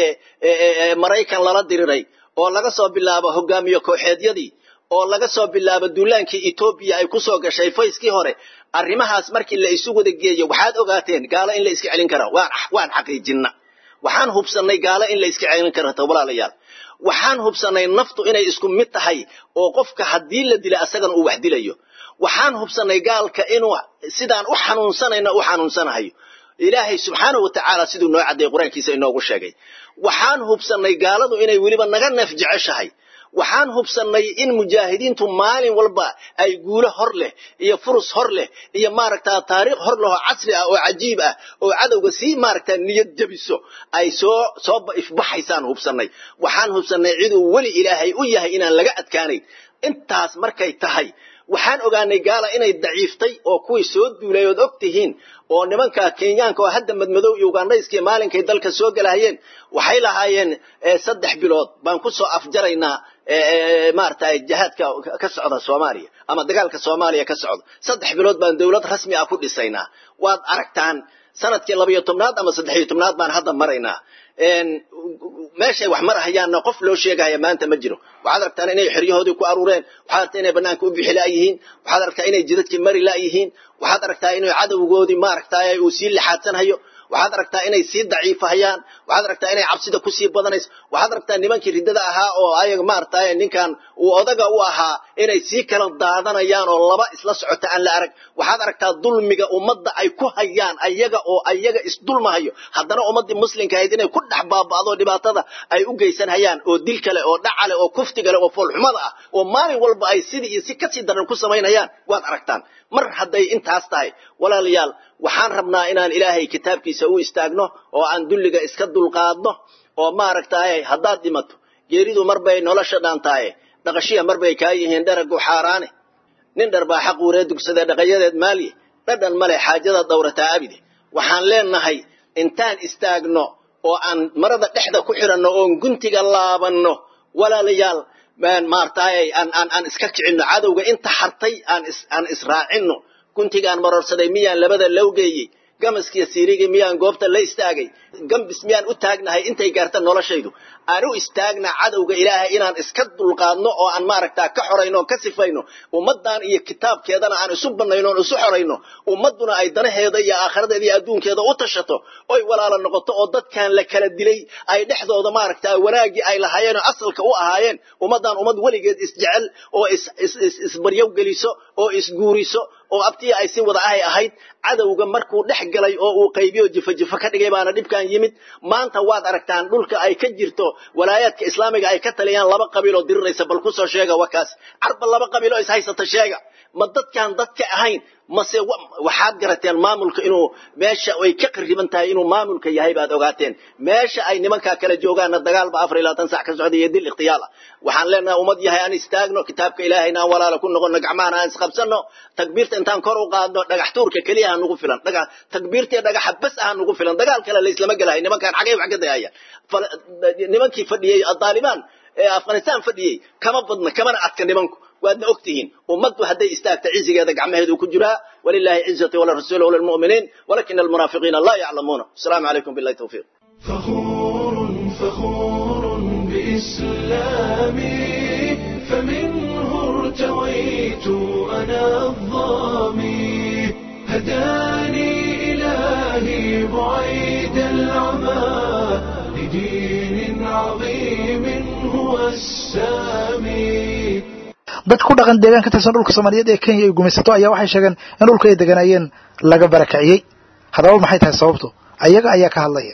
Mareykan lala diriray oo laga soo bilaabo hogaamiye kooxeedyadii oo laga soo bilaabo duulaankii Itoobiya ay ku soo gashay fayskii hore arrimahaas markii la isugu wada geeyo waxaad ogaateen gaala in la iska celin karo waan xaqiijinna waxaan hubsanay gaala in la iska celin karo walaalayaal waxaan hubsanay naftu inay isku mid tahay oo qofka hadii la dilo asagan uu wax dilayo waxaan hubsanay gaalka inuu sidaan u xanuunsanayo ilaahay subxaanahu wa ta'ala siduu noo cadeey quraankiisa inoogu sheegay waxaan hubsanay gaaladu inay waliba naga neef jeceshahay waxaan hubsanay in mujaahidiintu maalin walba ay guulo hor leh iyo furus hor leh iyo maaragtaa taariikh hor leh oo casri ah oo cajiib ah oo cadawga si maaragtaa niyad jabiso ay soo ifbaxaysaan hubsanay waxaan hubsanay ciduu wali ilaahay u yahay inaan laga adkaanayn intaas markay tahay waxaan ogaanay gaala inay daciiftay oo kuwii soo duulay oo ogtihiin oo nimanka Kenyaanka oo hadda madmadow iyo Ugandayskii maalinkay dalka soo galahayeen waxay lahaayeen 3 bilood baan ku soo afjaraynaa maartay jihadka ka socda Soomaaliya ama dagaalka Soomaaliya ka socda 3 bilood baan dawlad rasmi ah ku dhisaynaa waad aragtaan sanadkii 12aad ama 13aad baan hadda maraynaa meeshay wax marahayaan qof loo sheegaya maanta ma jiro waxaad aragtaan inay xiriyahoodii ku aruureen waxaad aragtaa inay banaanka u bixi laayihiin waxaad aragtaa inay jidadkii mari laayihiin waxaad aragtaa inay cadawgoodii maaragtaa uu sii lixaadsanayo waxaad aragtaa inay sii daciifayaan waxaad aragtaa inay cabsida ku sii badanayso waxaad aragtaa nimankii ridada ahaa oo ayaga maaragtaa ninkan uu odaga u ahaa inay sii kala daadanayaan oo laba isla socota aan la arag waxaad aragtaa dulmiga ummadda ay ku hayaan ayaga isdulmahayo haddana ummadii muslimka ahayd inay ku dhex baaba'do dhibaatada ay u geysanayaan oo dil kale oo dhacale oo kufti kale oo foolxumada ah oo maalin walba ay sidii iyo si ka sii daran ku samaynayaan waad aragtaan mar hadday intaas tahay walaalayaal waxaan rabnaa inaan ilaahay kitaabkiisa u istaagno oo aan dulliga iska dulqaadno oo maaragtay haddaad dhimato geeridu marbay nolosha dhaantaay dhaqashiya marbay ka yihiin dharagu xaaraane nin dharbaa xaq uure dugsada dhaqayadeed maali dhadhan male xaajada dawrata abide waxaan leenahay intaan istaagno oo aan marada dhexda ku xiranno oo guntiga laabanno walaalayaal maartay aan iska kicino cadawga inta hartay aan israacino kuntigaan marorsaday miyaan labada lawgeeyay gamaskiya siiriga miyaan goobta la istaagay gambis miyaan u taagnahay intay gaarta noloshaydu aan u istaagna cadawga ilaahay inaan iska dulqaadno oo aan maaragtaa ka xorayno ka sifayno ummadan iyo kitaabkeedana aan isu banayno oo isu xorayno ummaduna ay danaheeda iyo aakhiradeeda iyo adduunkeeda u tashato oy walaala noqoto oo dadkan la kala dilay ay dhexdooda maaragtaa wanaagi ay lahaayeen oo asalka u ahaayeen ummadan ummad waligeed isjecel oo isbaryow geliso oo isguuriso oo abtiya ay si wada ahayd cadawga markuu dhex galay oo uu qaybiyo jifa ka dhigay baana dhibkan yimid maanta waad aragtaan dhulka ay ka jirto walaayaadka islaamiga ay ka taliyaan laba qabiil oo diriraysa bal ku soo sheega wakaas arba laba qabiil oo is haysata sheega ma dadkan dadka ahayn mase waxaad garateen maamulka inuu meesha ay ka qariban tahay inuu maamulka yahay baad ogaateen meesha ay nimanka kala joogaan dagaal ba 24 saac ka socday dil ikhtiyaala waxaan leenahay ummad yahay aan istaagno kitaabka ilaahayna walaalo ku noqon gacmaana aan isqabsano takbiirta intaan kor u qaadno dhagax tuurka kaliya aan ugu filan takbiirta dhagax bas aan ugu filan dagaal kale la islama galahay nimankan xagee wax ka dayaya nimankii fadhiyay Taliban ee Afghanistan fadhiyay kama badna kama adka nimanku waadna ogtihiin ummaddu haday istaagta ciisigeeda gacmaheedu ku jiraa walillahi izzatu wal rasuul wal mu'minin walakin al munafiqina la ya'lamun assalamu alaykum billahi tawfiq فخور بإسلامي فمنه ارتويت أنا الظامي هداني إلهي بعيد العمى لدين عظيم هو السامي dad ku dhaqan deegaan ka tirsan dhulka Soomaaliyeed ee Kenya ay gumaysato ayaa waxay sheegeen in dhulka ay deganayeen laga barakaciyay hadaba maxay tahay sababtu ayaga ayaa ka hadlaya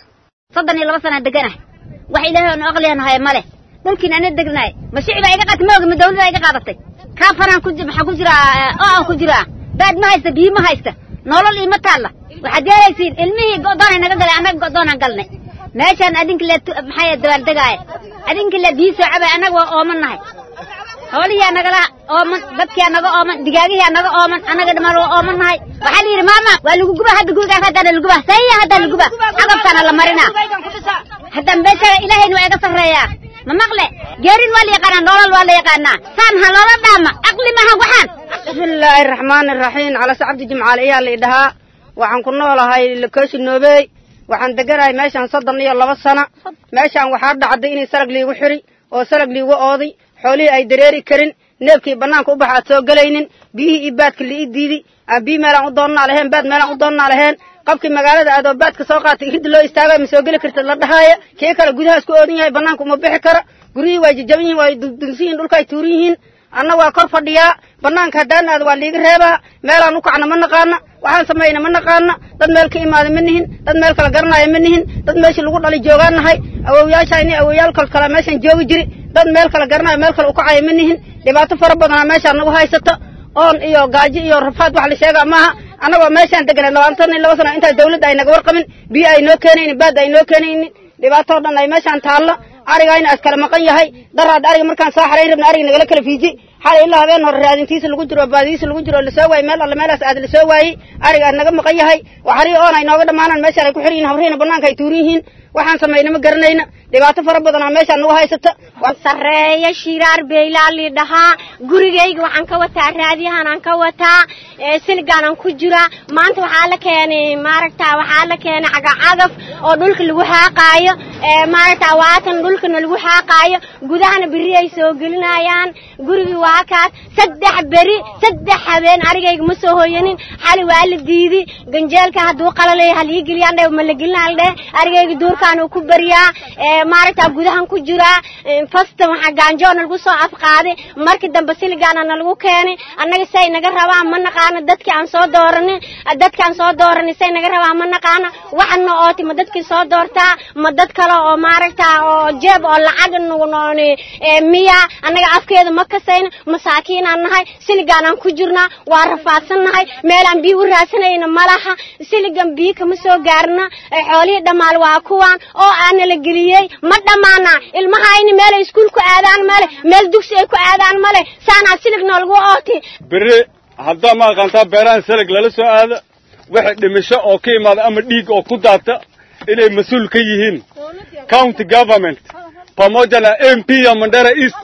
32 sano deganahay wax ilaahay oo aqliyaanahay male dalkiina aan degnay ma shicib ay ka qatay ma dawladda ay ka qaadatay ka faran ku waxa ku jira oo aan ku jira dad ma haysta biyo ma haysta nolol ima taala waxa deeraysiin ilmihii go'doon naga galay anaga go'doon aan galnay meeshan adinka la maxay dabaal dagaay adinka la biyo soo cabay anaga oo oomanahay hawliya nagala ooman dadkii naga ooman digaagihi naga ooman anaga dhamal oomanahay waxa la yiri maama waa lagu guba hadda guriga hadda lagu guba sayya hadda lagu guba agabtana la marina hadda beesha ilaahay inuu iga sareeya ma maqle geerin wali yaqaan nolol wali yaqaan san halala dhama aqli ma waxaan bismillaahir rahmaanir rahiim ala sa'abdi jimcaal ayaa la dhahaa waxaan ku noolahay location noobey waxaan deganahay meeshan 32 sano meeshan waxa dhacday in sarag liigu xiri oo sarag liigu ooday xoolii ay dareeri karin neefkii banaanka u baxaa soo galaynin biyihii ibaadka li diidi abi meelan u doonaa lahayn baad meelan u doonaa lahayn qabkii magaalada aad oo baadka soo qaatay hid loo istaagay ma soo gali kartid la dhahaaya kee kale gudaha isku oodan yahay banaanka uma bixi kara guriyii way jajaban yihiin way dunsiin dhulka ay tuurin yihiin anna waa kor fadhiyaa banaanka hadaan aad waa liiga reebaa meelan u kacna ma naqaana waxaan sameeyna ma naqaana dad meel ka imaada ma nihin dad meel kala garanaya ma nihin dad meeshii lagu dhali joogaanahay awooyaashayni awooyaal kala meeshan joogi jiri dad meel kala garanaya meel kala u kacay ma nihin dhibaato fara badan meesha nagu haysata oon iyo gaaji iyo rafaad wax la sheega maaha anaga meeshan deganay 22 sano inta dawladda ay naga warqabin biyo ay noo keeneen baad ay noo keeneen dhibaato dhan ay meeshan taalo arigayna askar maqan yahay daraad ariga markaan soo xareyn rabna ariga nagala kala fiiji xalay ilaa habeen hor raadintiisa lagu jiro baadiisa lagu jiro la soo waay meel alla meelaas aad la soo waayay ariga naga maqan yahay waxari oo ay nooga dhamaanaan meesha ay ku xiriin habriina banaanka ay tuuriyiin waxaan sameeyna ma garanayna dhibaato fara badan meesha nagu haysata waan sareeya shiraar beelaali dhahaa gurigayga waxaan ka wataa raadiyahan aan ka wataa silgaan aan ku jira maanta waxa la keenay maaragta waxa la keenay cagaf oo dhulka lagu xaaqaayo maaragta waatan dhulka lagu xaaqaayo gudahana biri ay soo gelinayaan gurigi waa kaas 3 bari 3 habeen arigayga ma soo hooyanin xali waa la diidi ganjeelka haduu qalalay hal ii geliyaan ma la gelinaalde arigayga duurkaan uu ku bariyaa maaragta gudahan ku jira fasta waxa gaanjoon lagu soo afqaaday markii dambe silgaana lagu keenay annaga say naga rabaan ma naqaan dadkii aan soo dooranay say naga rabaan ma naqaan waxna oo tima dadkii soo doortaa ma dad kale oo maaragta oo jeeb oo lacag nagu nooni miya annaga afkeeda ma kasayn masaakiin aan nahay silgaana ku jirna waa rafaadsanahay meel aan biyo u raasanayna malaha silgan biyo kama soo gaarna xoolihii dhamaal waa kuwan oo aan la geliyay ma dhamaana ilmaha in meel iskuul ku aadaan meel dugsi ay ku aadaan male saana siligna lagu ooti bari hadda ma aqaanta beeraan silig lala soo aado waxa dhimisho oo ka imaada ama dhiig oo ku daata inay mas'uul ka yihiin county government pamoja na MP ya Mandera East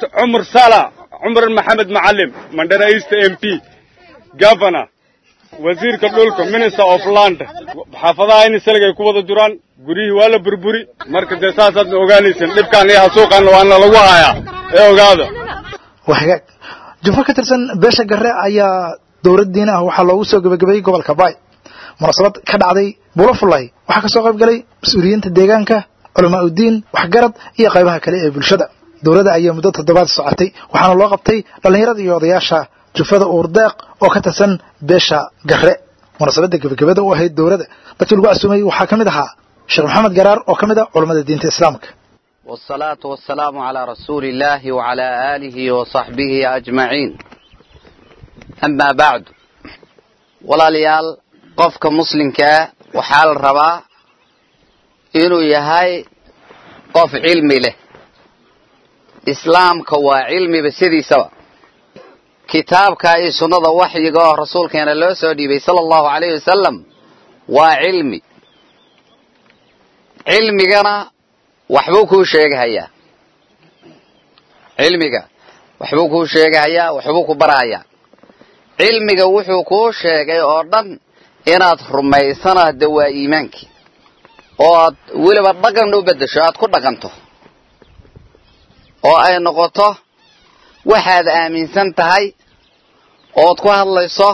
Umar Mohamed Maalim Mandera East MP governor wasiirka dhulka minister of land xaafadaha in silig ay ku wada duraan guriyii waa la burburi marka deesaasad ogaanaysan dhibkaan iyo suuqan waana lagu hayaa ee ogaado waxa jumhur ka tirsan beesha garre ayaa dawladdiina waxa loogu soo gabagabeeyay gobolka Bay munaasabad ka dhacday Bulafulay waxa ka soo qayb galay mas'uuliyiinta deegaanka culamaa u diin waxgarad iyo qaybaha kale ee bulshada dawladda ayaa muddo 7 socotay waxaana loo qabtay dhalinyarada iyo odayaasha jufada uurdeeq oo ka tirsan beesha garre munaasabadda gebagabada u ahayd dowladda dadkii lagu casuumay waxaa ka mid ahaa sheekh maxamed garaar oo ka mid ah culamada diinta islaamka والصلاة والسلام على رسول الله وعلى آله وصحبه أجمعين أما بعد ولا ليال قفك مسلم كا وحال ربا إنه يهاي قف علمي له إسلام كوا علمي بسيدي سوا كتاب كاي سنة وحي قاه رسول كان الله سعودي بي صلى الله عليه وسلم وعلمي علمي كان waxbuu kuu sheegahayaa cilmiga waxbuu kuu sheegahayaa waxbuu ku barahayaa cilmiga wuxuu kuu sheegay oo dhan inaad rumaysana hada waa iimaankii oo aad weliba dhaqan u beddesho aad ku dhaqanto oo ay noqoto waxaad aaminsan tahay ood ku hadlayso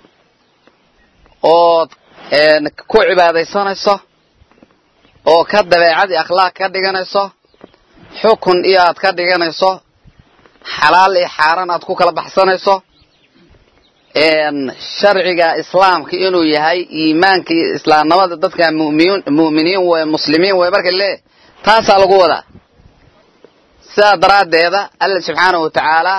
ood ku cibaadaysanayso oo ka dabeecadii akhlaaq ka dhiganayso xukun iyo aad ka dhiganayso xalaal iyo xaaraan aad ku kala baxsanayso sharciga islaamka inuu yahay iimaanka islaamnimada dadka mu'miniin way muslimiin way marka lee taasaa lagu wadaa sidaa daraaddeeda alla subxaanahu watacaala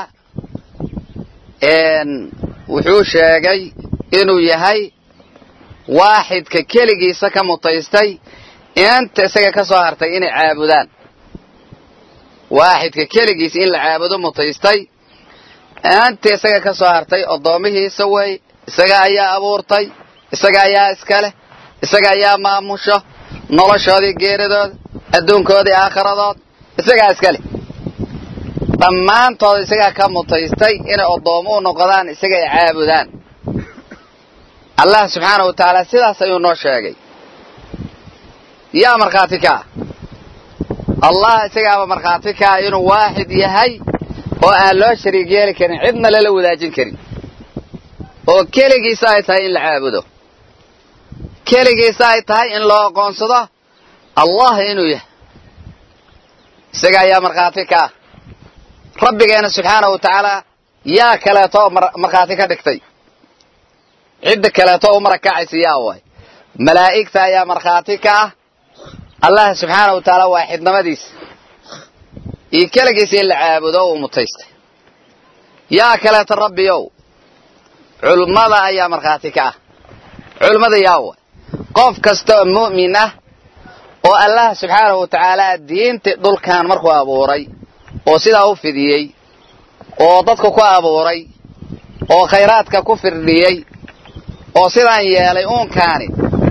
wuxuu sheegay inuu yahay waaxidka keligiisa ka mutaystay inta isaga ka soo hartay inay caabudaan waaxidka keligiisa in la caabudo mutaystay inta isaga ka soo hartay addoomihiisa way isaga ayaa abuurtay isaga ayaa iskale isaga ayaa maamusho noloshoodii geeridooda adduunkoodii aakhiradood isagaa iskale dhammaantood isagaa ka mutaystay inay addoomo u noqdaan isaga ay caabudaan allah subxaanahu watacaala sidaas ayuu noo sheegay yaa markhaati ka allah isagaaba markhaati kaa inuu waaxid yahay oo aan loo shariig yeeli karin cidna lala wadaajin karin oo keligiisa ay tahay in la caabudo keligiisa ay tahay in loo aqoonsado allah inuu yahay isaga ayaa markhaati kaa rabbigeena subxaanahu watacaala yaa kaleeto markhaati ka dhigtay cidda kaleeto u marakacaysa yaa waay malaa'igta ayaa markhaati ka ah allah subxaanahu watacaala waaxidnimadiisa iyo keligiisa in la caabudo uu mutaystay yaa kaleeto rabbiyow culmada ayaa markhaati ka ah culmada yaa waay qof kasta oo mu'min ah oo allah subxaanahu watacaala diintii dhulkan markuu abuuray oo sidaa u fidiyey oo dadka ku abuuray oo khayraadka ku firdhiyey oo sidaan yeelay uunkaani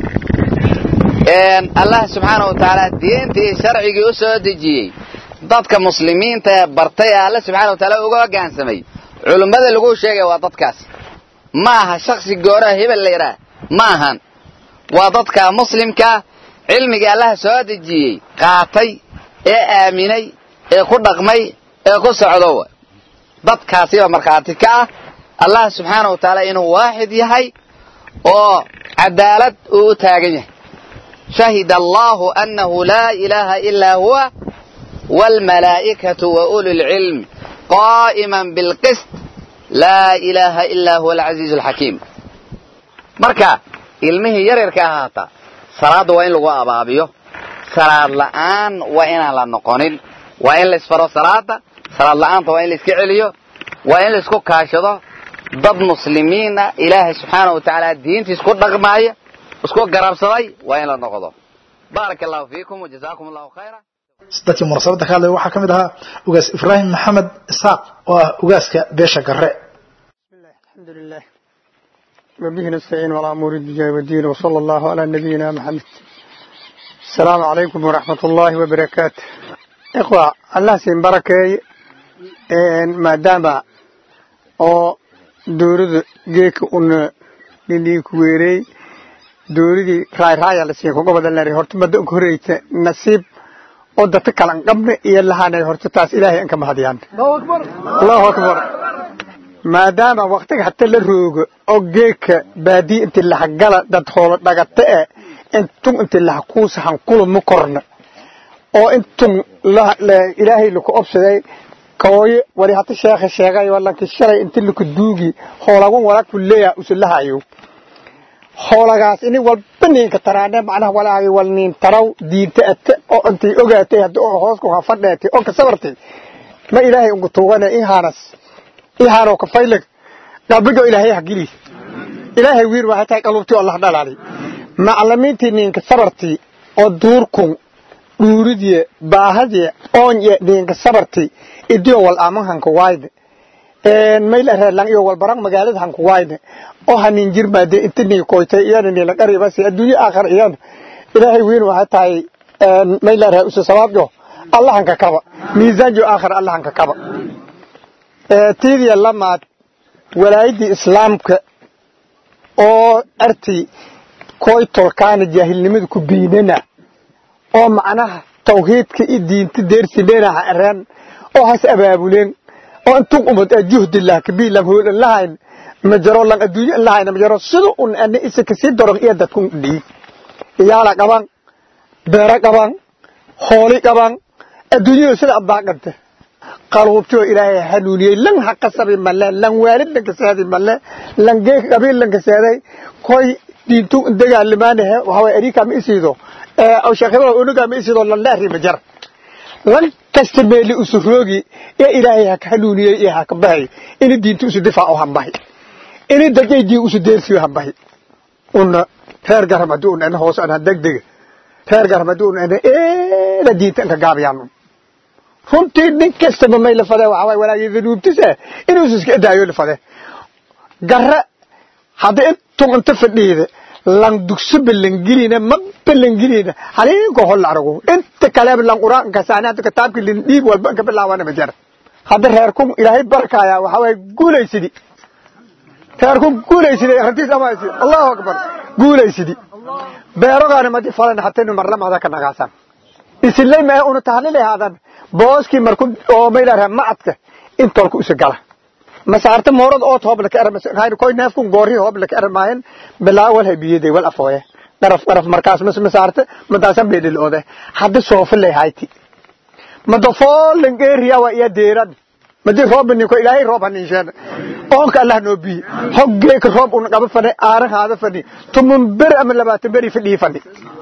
allah subxaanahu watacaala diintii sharcigii u soo dejiyey dadka muslimiinta ee bartay ee alla subxaanahu watacaala uga hoggaansamay culummada lagu sheegay waa dadkaas ma aha shaksi gooraha hebel la yidhaah ma ahan waa dadka muslimka cilmigii allah soo dejiyey qaatay ee aaminay ee ku dhaqmay ee ku socdo dadkaasiba markhaati ka ah allah subxaanahu watacaala inuu waaxid yahay oo cadaalad uu u taagan yahay شهد الله أنه لا إله إلا هو والملائكة وأولو العلم قائما بالقسط لا إله إلا هو العزيز الحكيم مركا علمه يريرك هاتا صلاة وإن لغوا أبابيو صلاة لآن وإن لا نقونين وإن لسفروا صلاة لآن وإن لسكعليو وإن لسكو كاشدو ضد مسلمين إله سبحانه وتعالى الدين تسكو دقمايا اسكو قراب صداي وين لا نقضو بارك الله فيكم وجزاكم الله خيرا dadkii munaasabada ka hadlay waxaa ka mid ahaa ugaas Ibrahim Maxamed Isaaq oo ah ugaaska beesha Garre alxamdulillah وبه نستعين وعلى أمور الدنيا والدين وصلى الله على نبينا محمد السلام عليكم ورحمة الله وبركاته إخوة الله سين بركة ما دام أو دورد جيك أن ليك ويري dowladii raay la siiyay kuga badan leeyahay horta mad ku horeeyay nasiib oo dadka kala qabna iyo lahaanay horta taas ilaahay an ka mahadiyaan Allahu akbar maadaama waqtiga hatta la roogo oo geeka baadi inta la xagala dad xoolo dhagata inta la ku saxan kulum korna oo intum la ilaahay ku obsaday كوي ولي حتى الشيخ ولا كشري انت اللي كدوغي خولاغون ولا كليا اسلهايو خولاغاس اني والبنين كترانا معناها ولا ولنين تراو دينت او انت اوغاتي هاد او هوس كو فدهتي او كسبرتي ما الهي ان توغنا إيهانو كفايلك قابلوا إلهي حقيلي إلهي وير وحتى قلبتي الله دال علي معلمينتي نينك صبرتي oo duurku dhuuridiye baahadiye oonye deenka sabarti idiyo wal amanhan ku waayde meel reelan iyo wal barang magaalada han ku waayde oo hanin jirbaade intii koytay iyana la qariba si adduunyo aakhir iyana ilaahay weyn waxa tahay meel reer usu sawaabjo allah hanka kaba miisaanjo aakhir allah hanka kaba tiidiya lamaad walaaydi islaamka oo arti koytol kaana jaahilnimada ku biinana oo macnaha tawhiidka iyo diinta deersideena araan oo has abaabuleen oo intuu umad juhdi la kabiila hool lahayn ma jaro lan adduunyo lahayn ma jaro sidoo un aan isaka si daro iyo dadku dhig iyaala qaban beera qaban hooli qaban adduunyo sida baaqanta qalubto ilaahay hanuuniyay lan haqa sabi malle lan waalid ka saadi malle lan geek qabiil lan ka saaday koy diintu dagaalmaanaha waxa ay arika ma isiido oo shaqada unuga ma isiido lan laari ma jar lan kastabeeli usuroogi ee ilaahay ha hanuuniyay ee ha ka bahay in diintu isu difaaco hanbahay in dajaydi isu deelsiyo hanbahay una reer garmadu una hoos aan degdeg reer garmadu una la diinta ka gaabiyaan runtii nin kasta ma meel faday waxa way walaayada duubtisa inuu iska daayo la faday garra hada inta fadhiide lan dugsi balangilina ma balangilina halin ko hol arago inta kalaam lan quraan ka saanaad ka taabki lin diib walba ka bilaawana majar hada reerkum ilaahay barkaaya waxa way guuleysidi reerkum guuleysidi hadii samaaysi Allahu akbar guuleysidi beerogaana ma difalan hatta marna ma ka nagaasan islay ma uu tahlil haadan booski markuu oo meelaha macadka intolku isu gala مسارت مورد أو تهاب لك أرم هاي كوي نافكم غوري هاب لك أرماين بلا ولا بيدي ولا أفواه طرف مركز مسارت مدرسة بيد الأوضة حد صوف اللي هايتي مدفول لنجيريا ويا ديران مدي روب نيكو إلهي روب هنيشان أونك الله نبي حقك روب ونقابل فني آرخ هذا فني ثم بر أمل لبات بري فني فني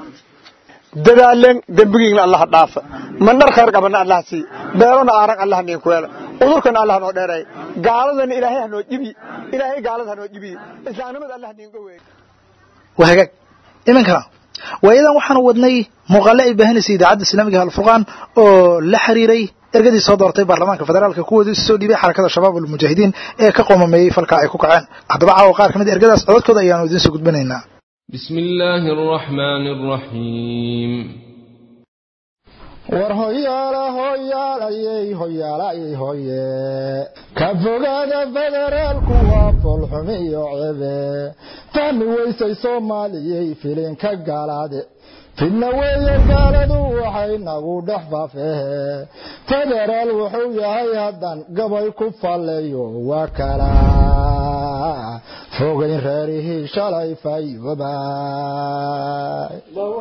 دلالين دبيين الله دافع منر خير قبلنا الله سي بيرون آرخ الله نيكوال أذكرنا الله نودري قالوا إن إلهي هنوجبي إلهي قالوا هنوجبي إسلام الله نيجوي وهجك إمن كلام وإذا وحنا ودني مغلق بهن سيد عبد السلام جه الفقان أو لحريري إرجدي صدر طيب برلمان كفدرال كقوة السعودية بحركة الشباب المجاهدين كقوم مي فلك كوكعان أتبعه وقار كمد إرجدي صدر كذا يعني ودين سجود بيننا بسم الله الرحمن الرحيم war hoyaalayey hoye ka fogaada federaalku waa folxumi iyo cebe fahmi weysay soomaaliyey filinka gaalaade fidna weeye gaaladu waxay nagu dhex faafehe federaal wuxuu yahay haddan gabay ku falleeyo waa kala fogayn reerihii shalay fayoobay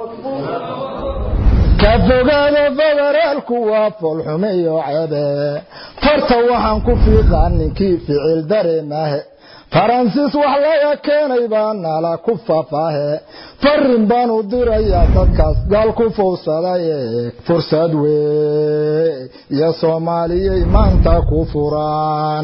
كفوجا فدرالكو وفالحمي عبا فرتا وحن كفيقان كيف عالدري ماه فرانسيس وحلايا كان يبان على كفافاه فرن بانو ديريا تدكاس قال كفوصداي فرصاد وي يا صومالي مانتا كفران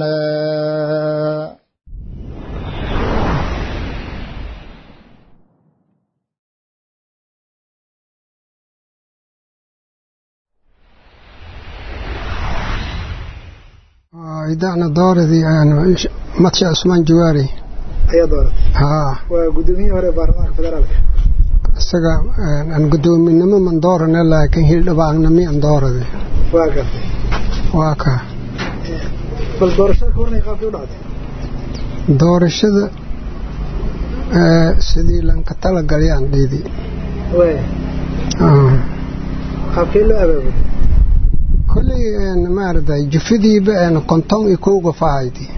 إذا دوري أنا ماتش عثمان جواري أي دور ها وقدومي هو برنامج فدرالك سجى أنا قدومي نما من دورنا لكن هي اللي نمي عن دوري واقع بل دور الشدة كورني قافي ولاد دور الشدة سيدي لان كتلا قليان ديدي وين قافي لا أبدا كل ما أرد جفدي بأن قنطم يكوغ فايدي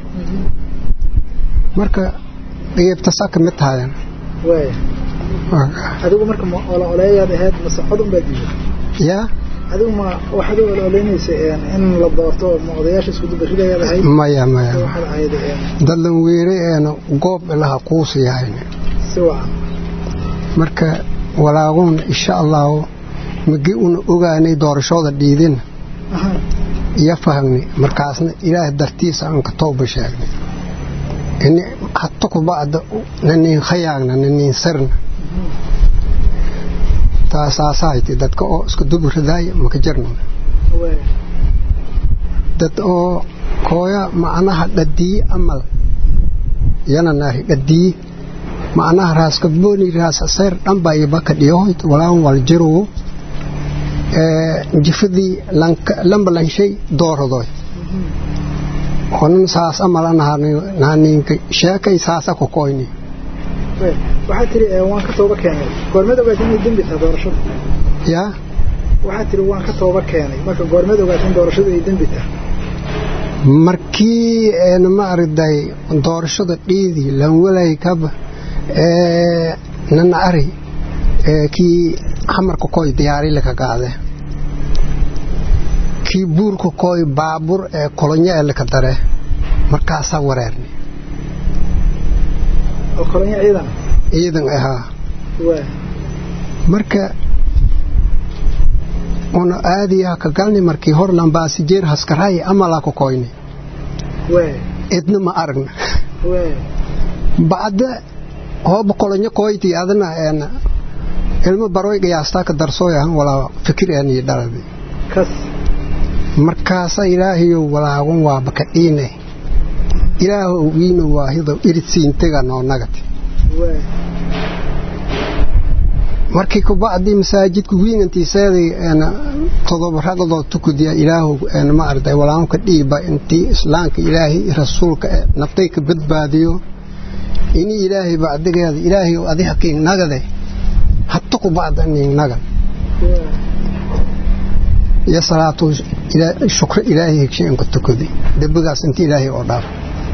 مركا يبتساك متهاين وين هذا مركا ولا يا هاد مسحضهم بدي يا adigu ma waxaad u ololaynaysaa in la doorto muqdayaasha isku dubaridaya lahayd maya dadlan weereena goob ilaha quusiyaan siwa marka walaagoon insha Allah magi una ogaanay doorashada dhiidin ya fahmni markaasna ilaahay dartiisa aan ka tooba sheegnay in hatta ku baad nanin khayaagna nanin sirna taasaasaytay dadka oo isku dubriday ma ka jirno dad oo kooya macnaha dhadii amal yana naari dhadii macnaha raaska booni raas sir dhanbay baka dhiyoyd walaan wal jiro jifadii lamba lan shay doorado qonan saas amalana naaninka sheekay saasa ku koyni waxa tiri waan ka tooba keenay goormada ogaatay dambi doorashada ya waxa tiri waan ka tooba keenay marka goormada ogaatay doorashada ay dambi tahay markii ma arday doorashada dhiidi lan walay kab nan ari ki xamarka koy diyaari la ka qaade ki buurku koy baabur kolonya la ka dare markaas wareerni oo kolonya ciidan aha marka ona aadiya ka galni markii hor lambaasi jeer haskaray amala ku koyni idna ma aragna baada hoob kolonya koyti adana ilmo baroy qiyaasta ka darsooyaan wala fikir aan yidhaahdo kas markaas ilaahiyo walaagun waa baka dhiine ilaahu wiina waahido irsiintaga noo nagati markii ku baadi masaajidku wiinantiiseeday todoba ragado tukudiya ilaahu ma arday walaagun ka dhiiba intii islaamka ilaahi rasuulka naftay ka badbaadiyo ini ilaahi bacdigeeda ilaahi adiga keen nagade hatta ku baadani naga ya salaatu ila shukr ilaahi keen ku tukudi dabagaas intii ilaahi oo dhaaf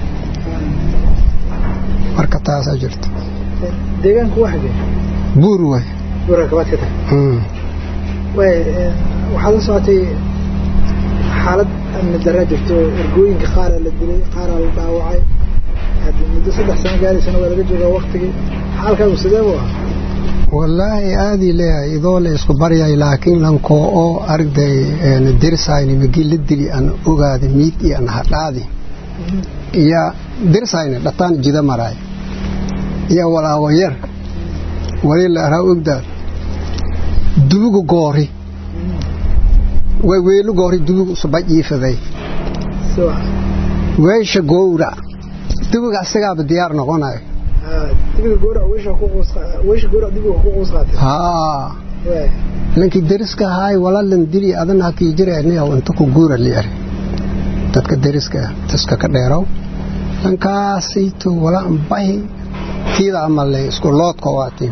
marka taas ajirta deegaanku waxa buur way buurakabaad ka way waxa socotay xaalad amni darajto ergooyinka qaar la dilay qaar la dhaawacay hadii muddo 3 sano gaaraysan wala jooga waqtigii xaalka uu sidee waa والله هذه لا يضل اسكو بريا لكن لانكو او ارغدي درسايني ميغيل دلي ان اوغاد ميدي ان هدادي يا درسايني دتان جيدا مراي يا ولا وير ولي را اوغدا دوغو غوري ويلو غوري دوغو سباجي فداي سو ويش غورا دوغو اسغا بديار نقوناي تبي جورا ويش جورا دبوا حقوق قاتل لكن درسك هاي ولا لندري أذن هكي جرى أو أنت كجورا اللي أري تذكر درسك تسكك ديرو لأنك سيتو ولا باي كذا عمل لي سكولات قواتي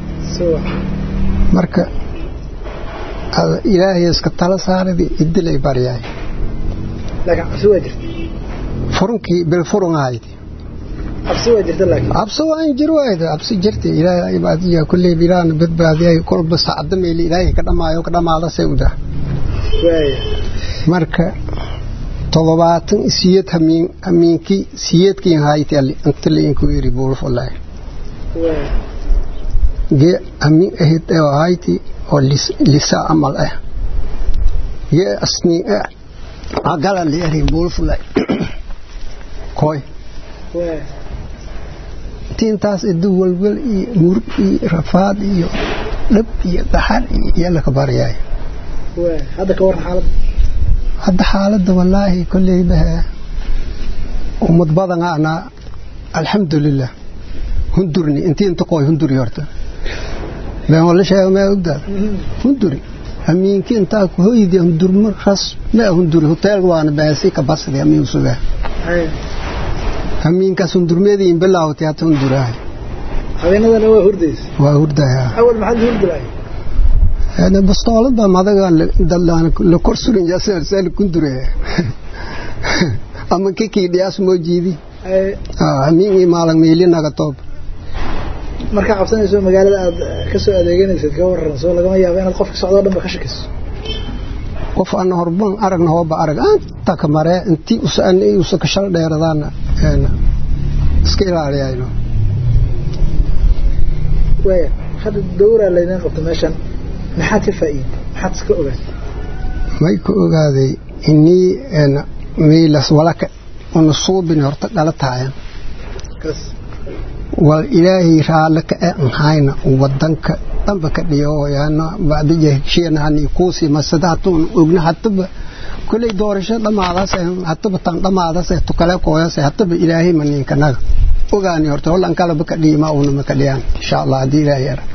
مركا إلهي يسكتلا صار دي إدلي برياي لكن سوى جرت فرنكي بالفرن هايدي أبسوا جرت لك أبسوا إن جرويد أبس جرت إلى عبادية كل بيران بدبادية كل بس عدم إلهي كلام ما يكلام على سودة مركا طلبات سيد همين كي سيد كي هاي تالي أنت اللي إنكو يريبول فلاي جاء همين أهيت هاي تي أو لسا عمل جاء أسني عقل اللي يريبول فلاي كوي تينتاس الدول مر رفاد لب بحر يلا كبار ياي هذا كور حالة والله كل بها ومضبضنا أنا الحمد لله هندرني انت قوي هندري يورتا ما ولا شيء ما يقدر هندري همين كنت هو يدي هندر مرخص ما هندري هوتيل وانا باسي كباس دي امين سوغا همين كسندرميدي إن بالله وتياتون دراي. هذين هذا هو هرديس. وهردها. أول محل هردلاي. أنا بستعلم بماذا قال دلنا لكورسون جالس سأل كندرة. أما كي دياس موجودي. همين مالك ميلين نقطب. مركب عبسان يسوي مقالة كسر أديجين يسوي كور الرسول لقما يابين القف كسر عضلهم بخشكس. qof aan horban aragna hooba arag anta kamare intii usa ka shal dheeradaana iska ilaaliyayno way hada dowra leeyahay qabta meeshan maxaa ka faa'iido maxaa iska ogaad may ku ogaaday inii miilas walaka ونصوبني horta dhalataayaan kas wal ilaahi raalaka aan hayna wadanka dhanba ka dhiyo yaana baadiye sheena kuusi masadaatun ogna hataba kulay doorasho dhamaadaas hataba tan dhamaadaas to kale kooyas hataba ilaahi maninka naga ogaani horta wallan kala baka dhiima oo ma ka dhiyaan insha Allah hadii ilaahi yar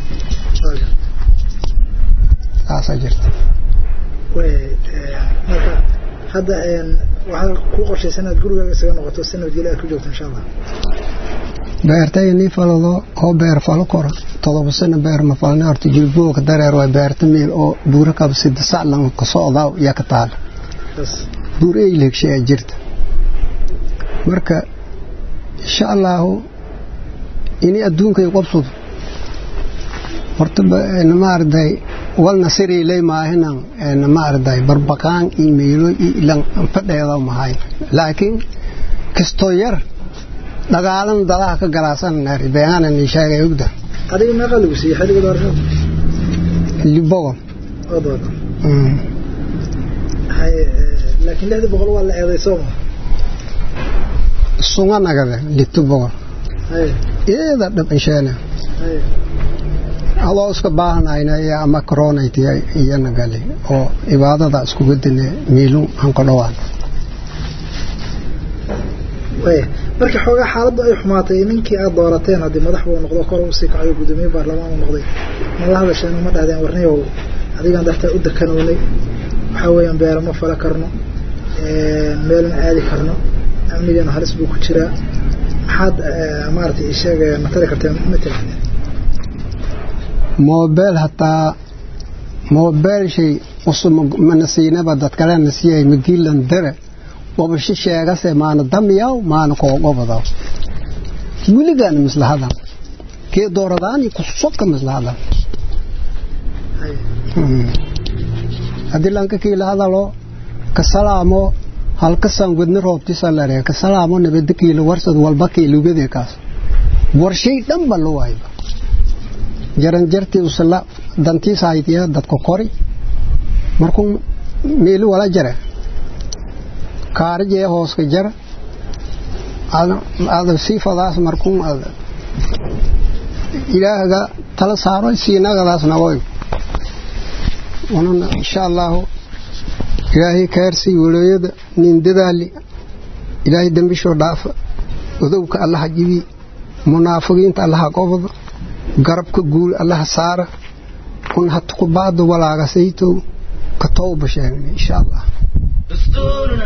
jirta way marka hadda waxaan ku qorshaysanaa gurigaaga isaga noqoto sanad jilaa ku joogto insha Allah beertayni falado oo beer falo kor 7 sano beer ma falna horta jilboog dareer way beerta meel oo buura ka sid saalan ka socdaa ya ka taal buura ay leegshay jirta marka insha Allah ini adduunka ay qabsado horta ma arday walna siri ilay maahinan ma arday barbaqaan emailo ilan fadheedo mahay laakiin kasto yar dagaalan dadaha ka galaasan naari beenan ni sheegay ogda adiga ma qalbi si xiliga doorasho libogo ododo hay laakiin leedo boqol wala eedayso sunga nagada litubogo hay eeda dhabasheena hay Allah iska baahanayna ama corona iyana galay oo ibaadada isku gadine miilu han ka dhawaan way marka xoogaa xaaladdu ay xumaatay ninkii aad doorateen hadii madax uu noqdo kor uu si kacayo gudoomiye baarlamaan uu noqday ma la hadasheen ma dhaadeen warniyow adigan darta u dakanoonay waxa weeyaan beero ma fala karno meelna aadi karno amnigeena halis buu ku jiraa maxaad maartay sheegay ma tari karteen ma tiri موبايل حتى موبايل شيء وصل من سينا بدت كلام نسيه مقيلن درة وبشي شيء قصة ما ندم ياو ما نقوم بذا يقولي كان مثل هذا كي دورداني كسوق مثل هذا هذه كي هذا لو كسلامو هل كسان قدنا روبتي سالري كسلامو نبدك يلو ورصد والباقي يلو بديكاس ورشي دم بالواي jaran jarti usala danti saaytiya dadku qori markuu meel wala jara kaarje hoos ka jar aad sifadaas markuu aad ilaaha tala saaro siinagadaas nawoy wana insha Allah ilaahi kaarsi walaayada nin dadaali ilaahi dambisho dhaaf wadowka Allah jibi munaafiqiinta Allah qobad garabka guul Allah saara kun hatku baad walaaga sayto ka tooba sheegay insha Allah دستورنا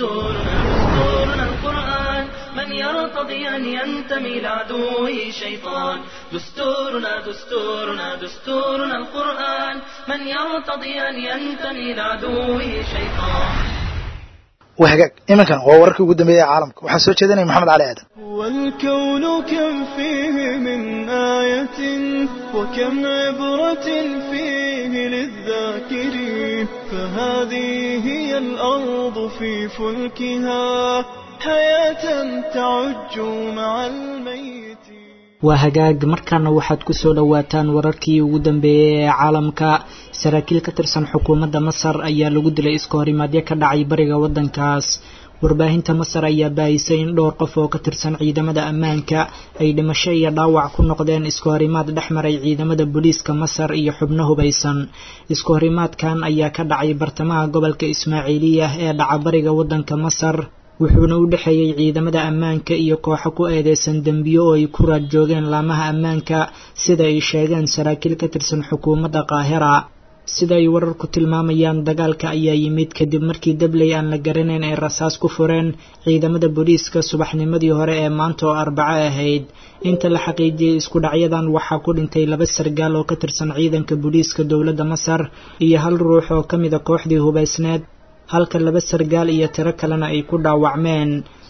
القرآن من يرتضي أن ينتمي لعدوه شيطان دستورنا القرآن من يرتضي أن ينتمي لعدوه شيطان وهجاك إما كان هو ورك وجود بيا عالمك وحسوت شدني محمد علي آدم والكون كم فيه من آية وكم عبرة فيه للذاكرين فهذه هي الأرض في فلكها حياة تعج مع الميت وهجاج markana waxaad ku soo dhawaataan wararkii ugu dambeeyay ee caalamka saraakiil ka tirsan xukuumadda Masar ayaa lagu dilay iska horimaadyo ka dhacay bariga wadankaas warbaahinta Masar ayaa baahisay in dhowr qof oo ka tirsan ciidamada ammaanka ay dhimasho iyo dhaawac ku noqdeen iska horimaad dhexmaray ciidamada booliiska Masar iyo xubno hubeysan iska horimaadkan ayaa ka dhacay bartamaha gobolka Ismaaciiliya ee dhaca bariga wadanka Masar wuxuuna u dhaxeeyay ciidamada ammaanka iyo kooxo ku eedeysan dambiyo oo ay ku raad joogeen laamaha ammaanka sida ay sheegeen saraakiil ka tirsan xukuumadda Qaahira sida ay wararku tilmaamayaan dagaalka ayaa yimid kadib markii dabley aan la garanayn ay rasaas ku fureen ciidamada booliiska subaxnimadii hore ee maanta oo Arbaco ahayd inta la xaqiijiyay isku dhacyadan waxaa ku dhintay 2 sargaal oo ka tirsan ciidanka booliiska dawladda Masar iyo hal ruux oo kamid ah kooxdii hubeysneed halka 2 sargaal iyo tiro kalena ay ku dhaawacmeen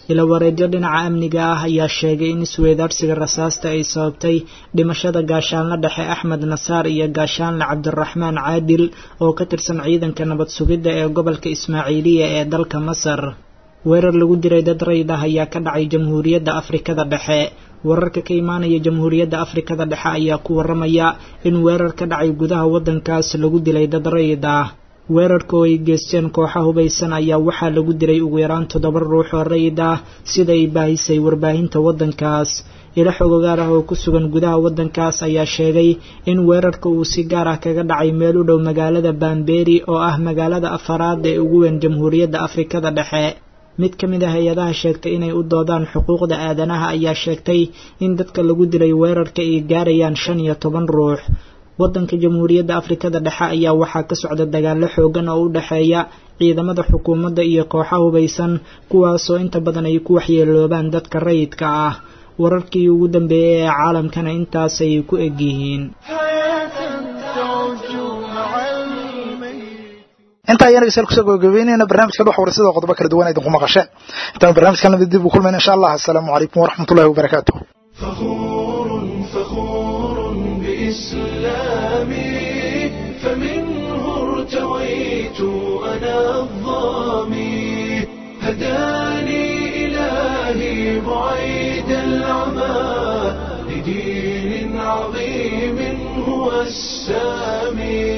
ila wareedyo dhinaca amniga ah ayaa sheegay in isweydaarsiga rasaasta ay sababtay dhimashada gaashaanle dhexe Axmed Nasaar iyo gaashaanle Cabdiraxmaan Caadil oo ka tirsan ciidanka nabad sugidda ee gobolka Ismaaciiliya ee dalka Masar weerar lagu diray dad rayid ah ayaa ka dhacay Jamhuuriyadda Afrikada Dhexe wararka ka imaanaya Jamhuuriyadda Afrikada Dhexe ayaa ku waramaya in weerar ka dhacay gudaha wadankaas lagu dilay dad rayid ah weerarka oo ay geysteen kooxo hubeysan ayaa waxaa lagu diray ugu yaraan 7 ruux oo rayid ah sida ay baahisay warbaahinta wadankaas ila xogogaar ah oo ku sugan gudaha wadankaas ayaa sheegay in weerarka uu si gaar ah kaga dhacay meel u dhow magaalada Bamberi oo ah magaalada afaraad ee ugu weyn Jamhuuriyadda Afrikada Dhexe mid ka mid ah hay'adaha sheegtay inay u doodaan xuquuqda aadanaha ayaa sheegtay in dadka lagu dilay weerarka ay gaarayaan 15 ruux wadanka Jamhuuriyadda Afrikada Dhexe ayaa waxaa ka socda dagaalo xoogan oo u dhaxeeya ciidamada xukuumadda iyo kooxaha hubeysan kuwaas oo inta badan ay ku waxyeeloobaan dadka rayidka ah wararkii ugu dambeeyay ee caalamkana intaas ay ku eg yihiin inta ayaan isal kusoo gabagabeynayna barnaamijka wax waraysiga qodobo kala duwan idinku maqasheen inta barnaamijkan dib u kulmayna insha Allah assalamu alaykum wa rahmatullahi wa barakatuh فخور بإسلامي فمنه ارتويت أنا الظامي هداني إلهي بعيد العمى لدين عظيم هو السامي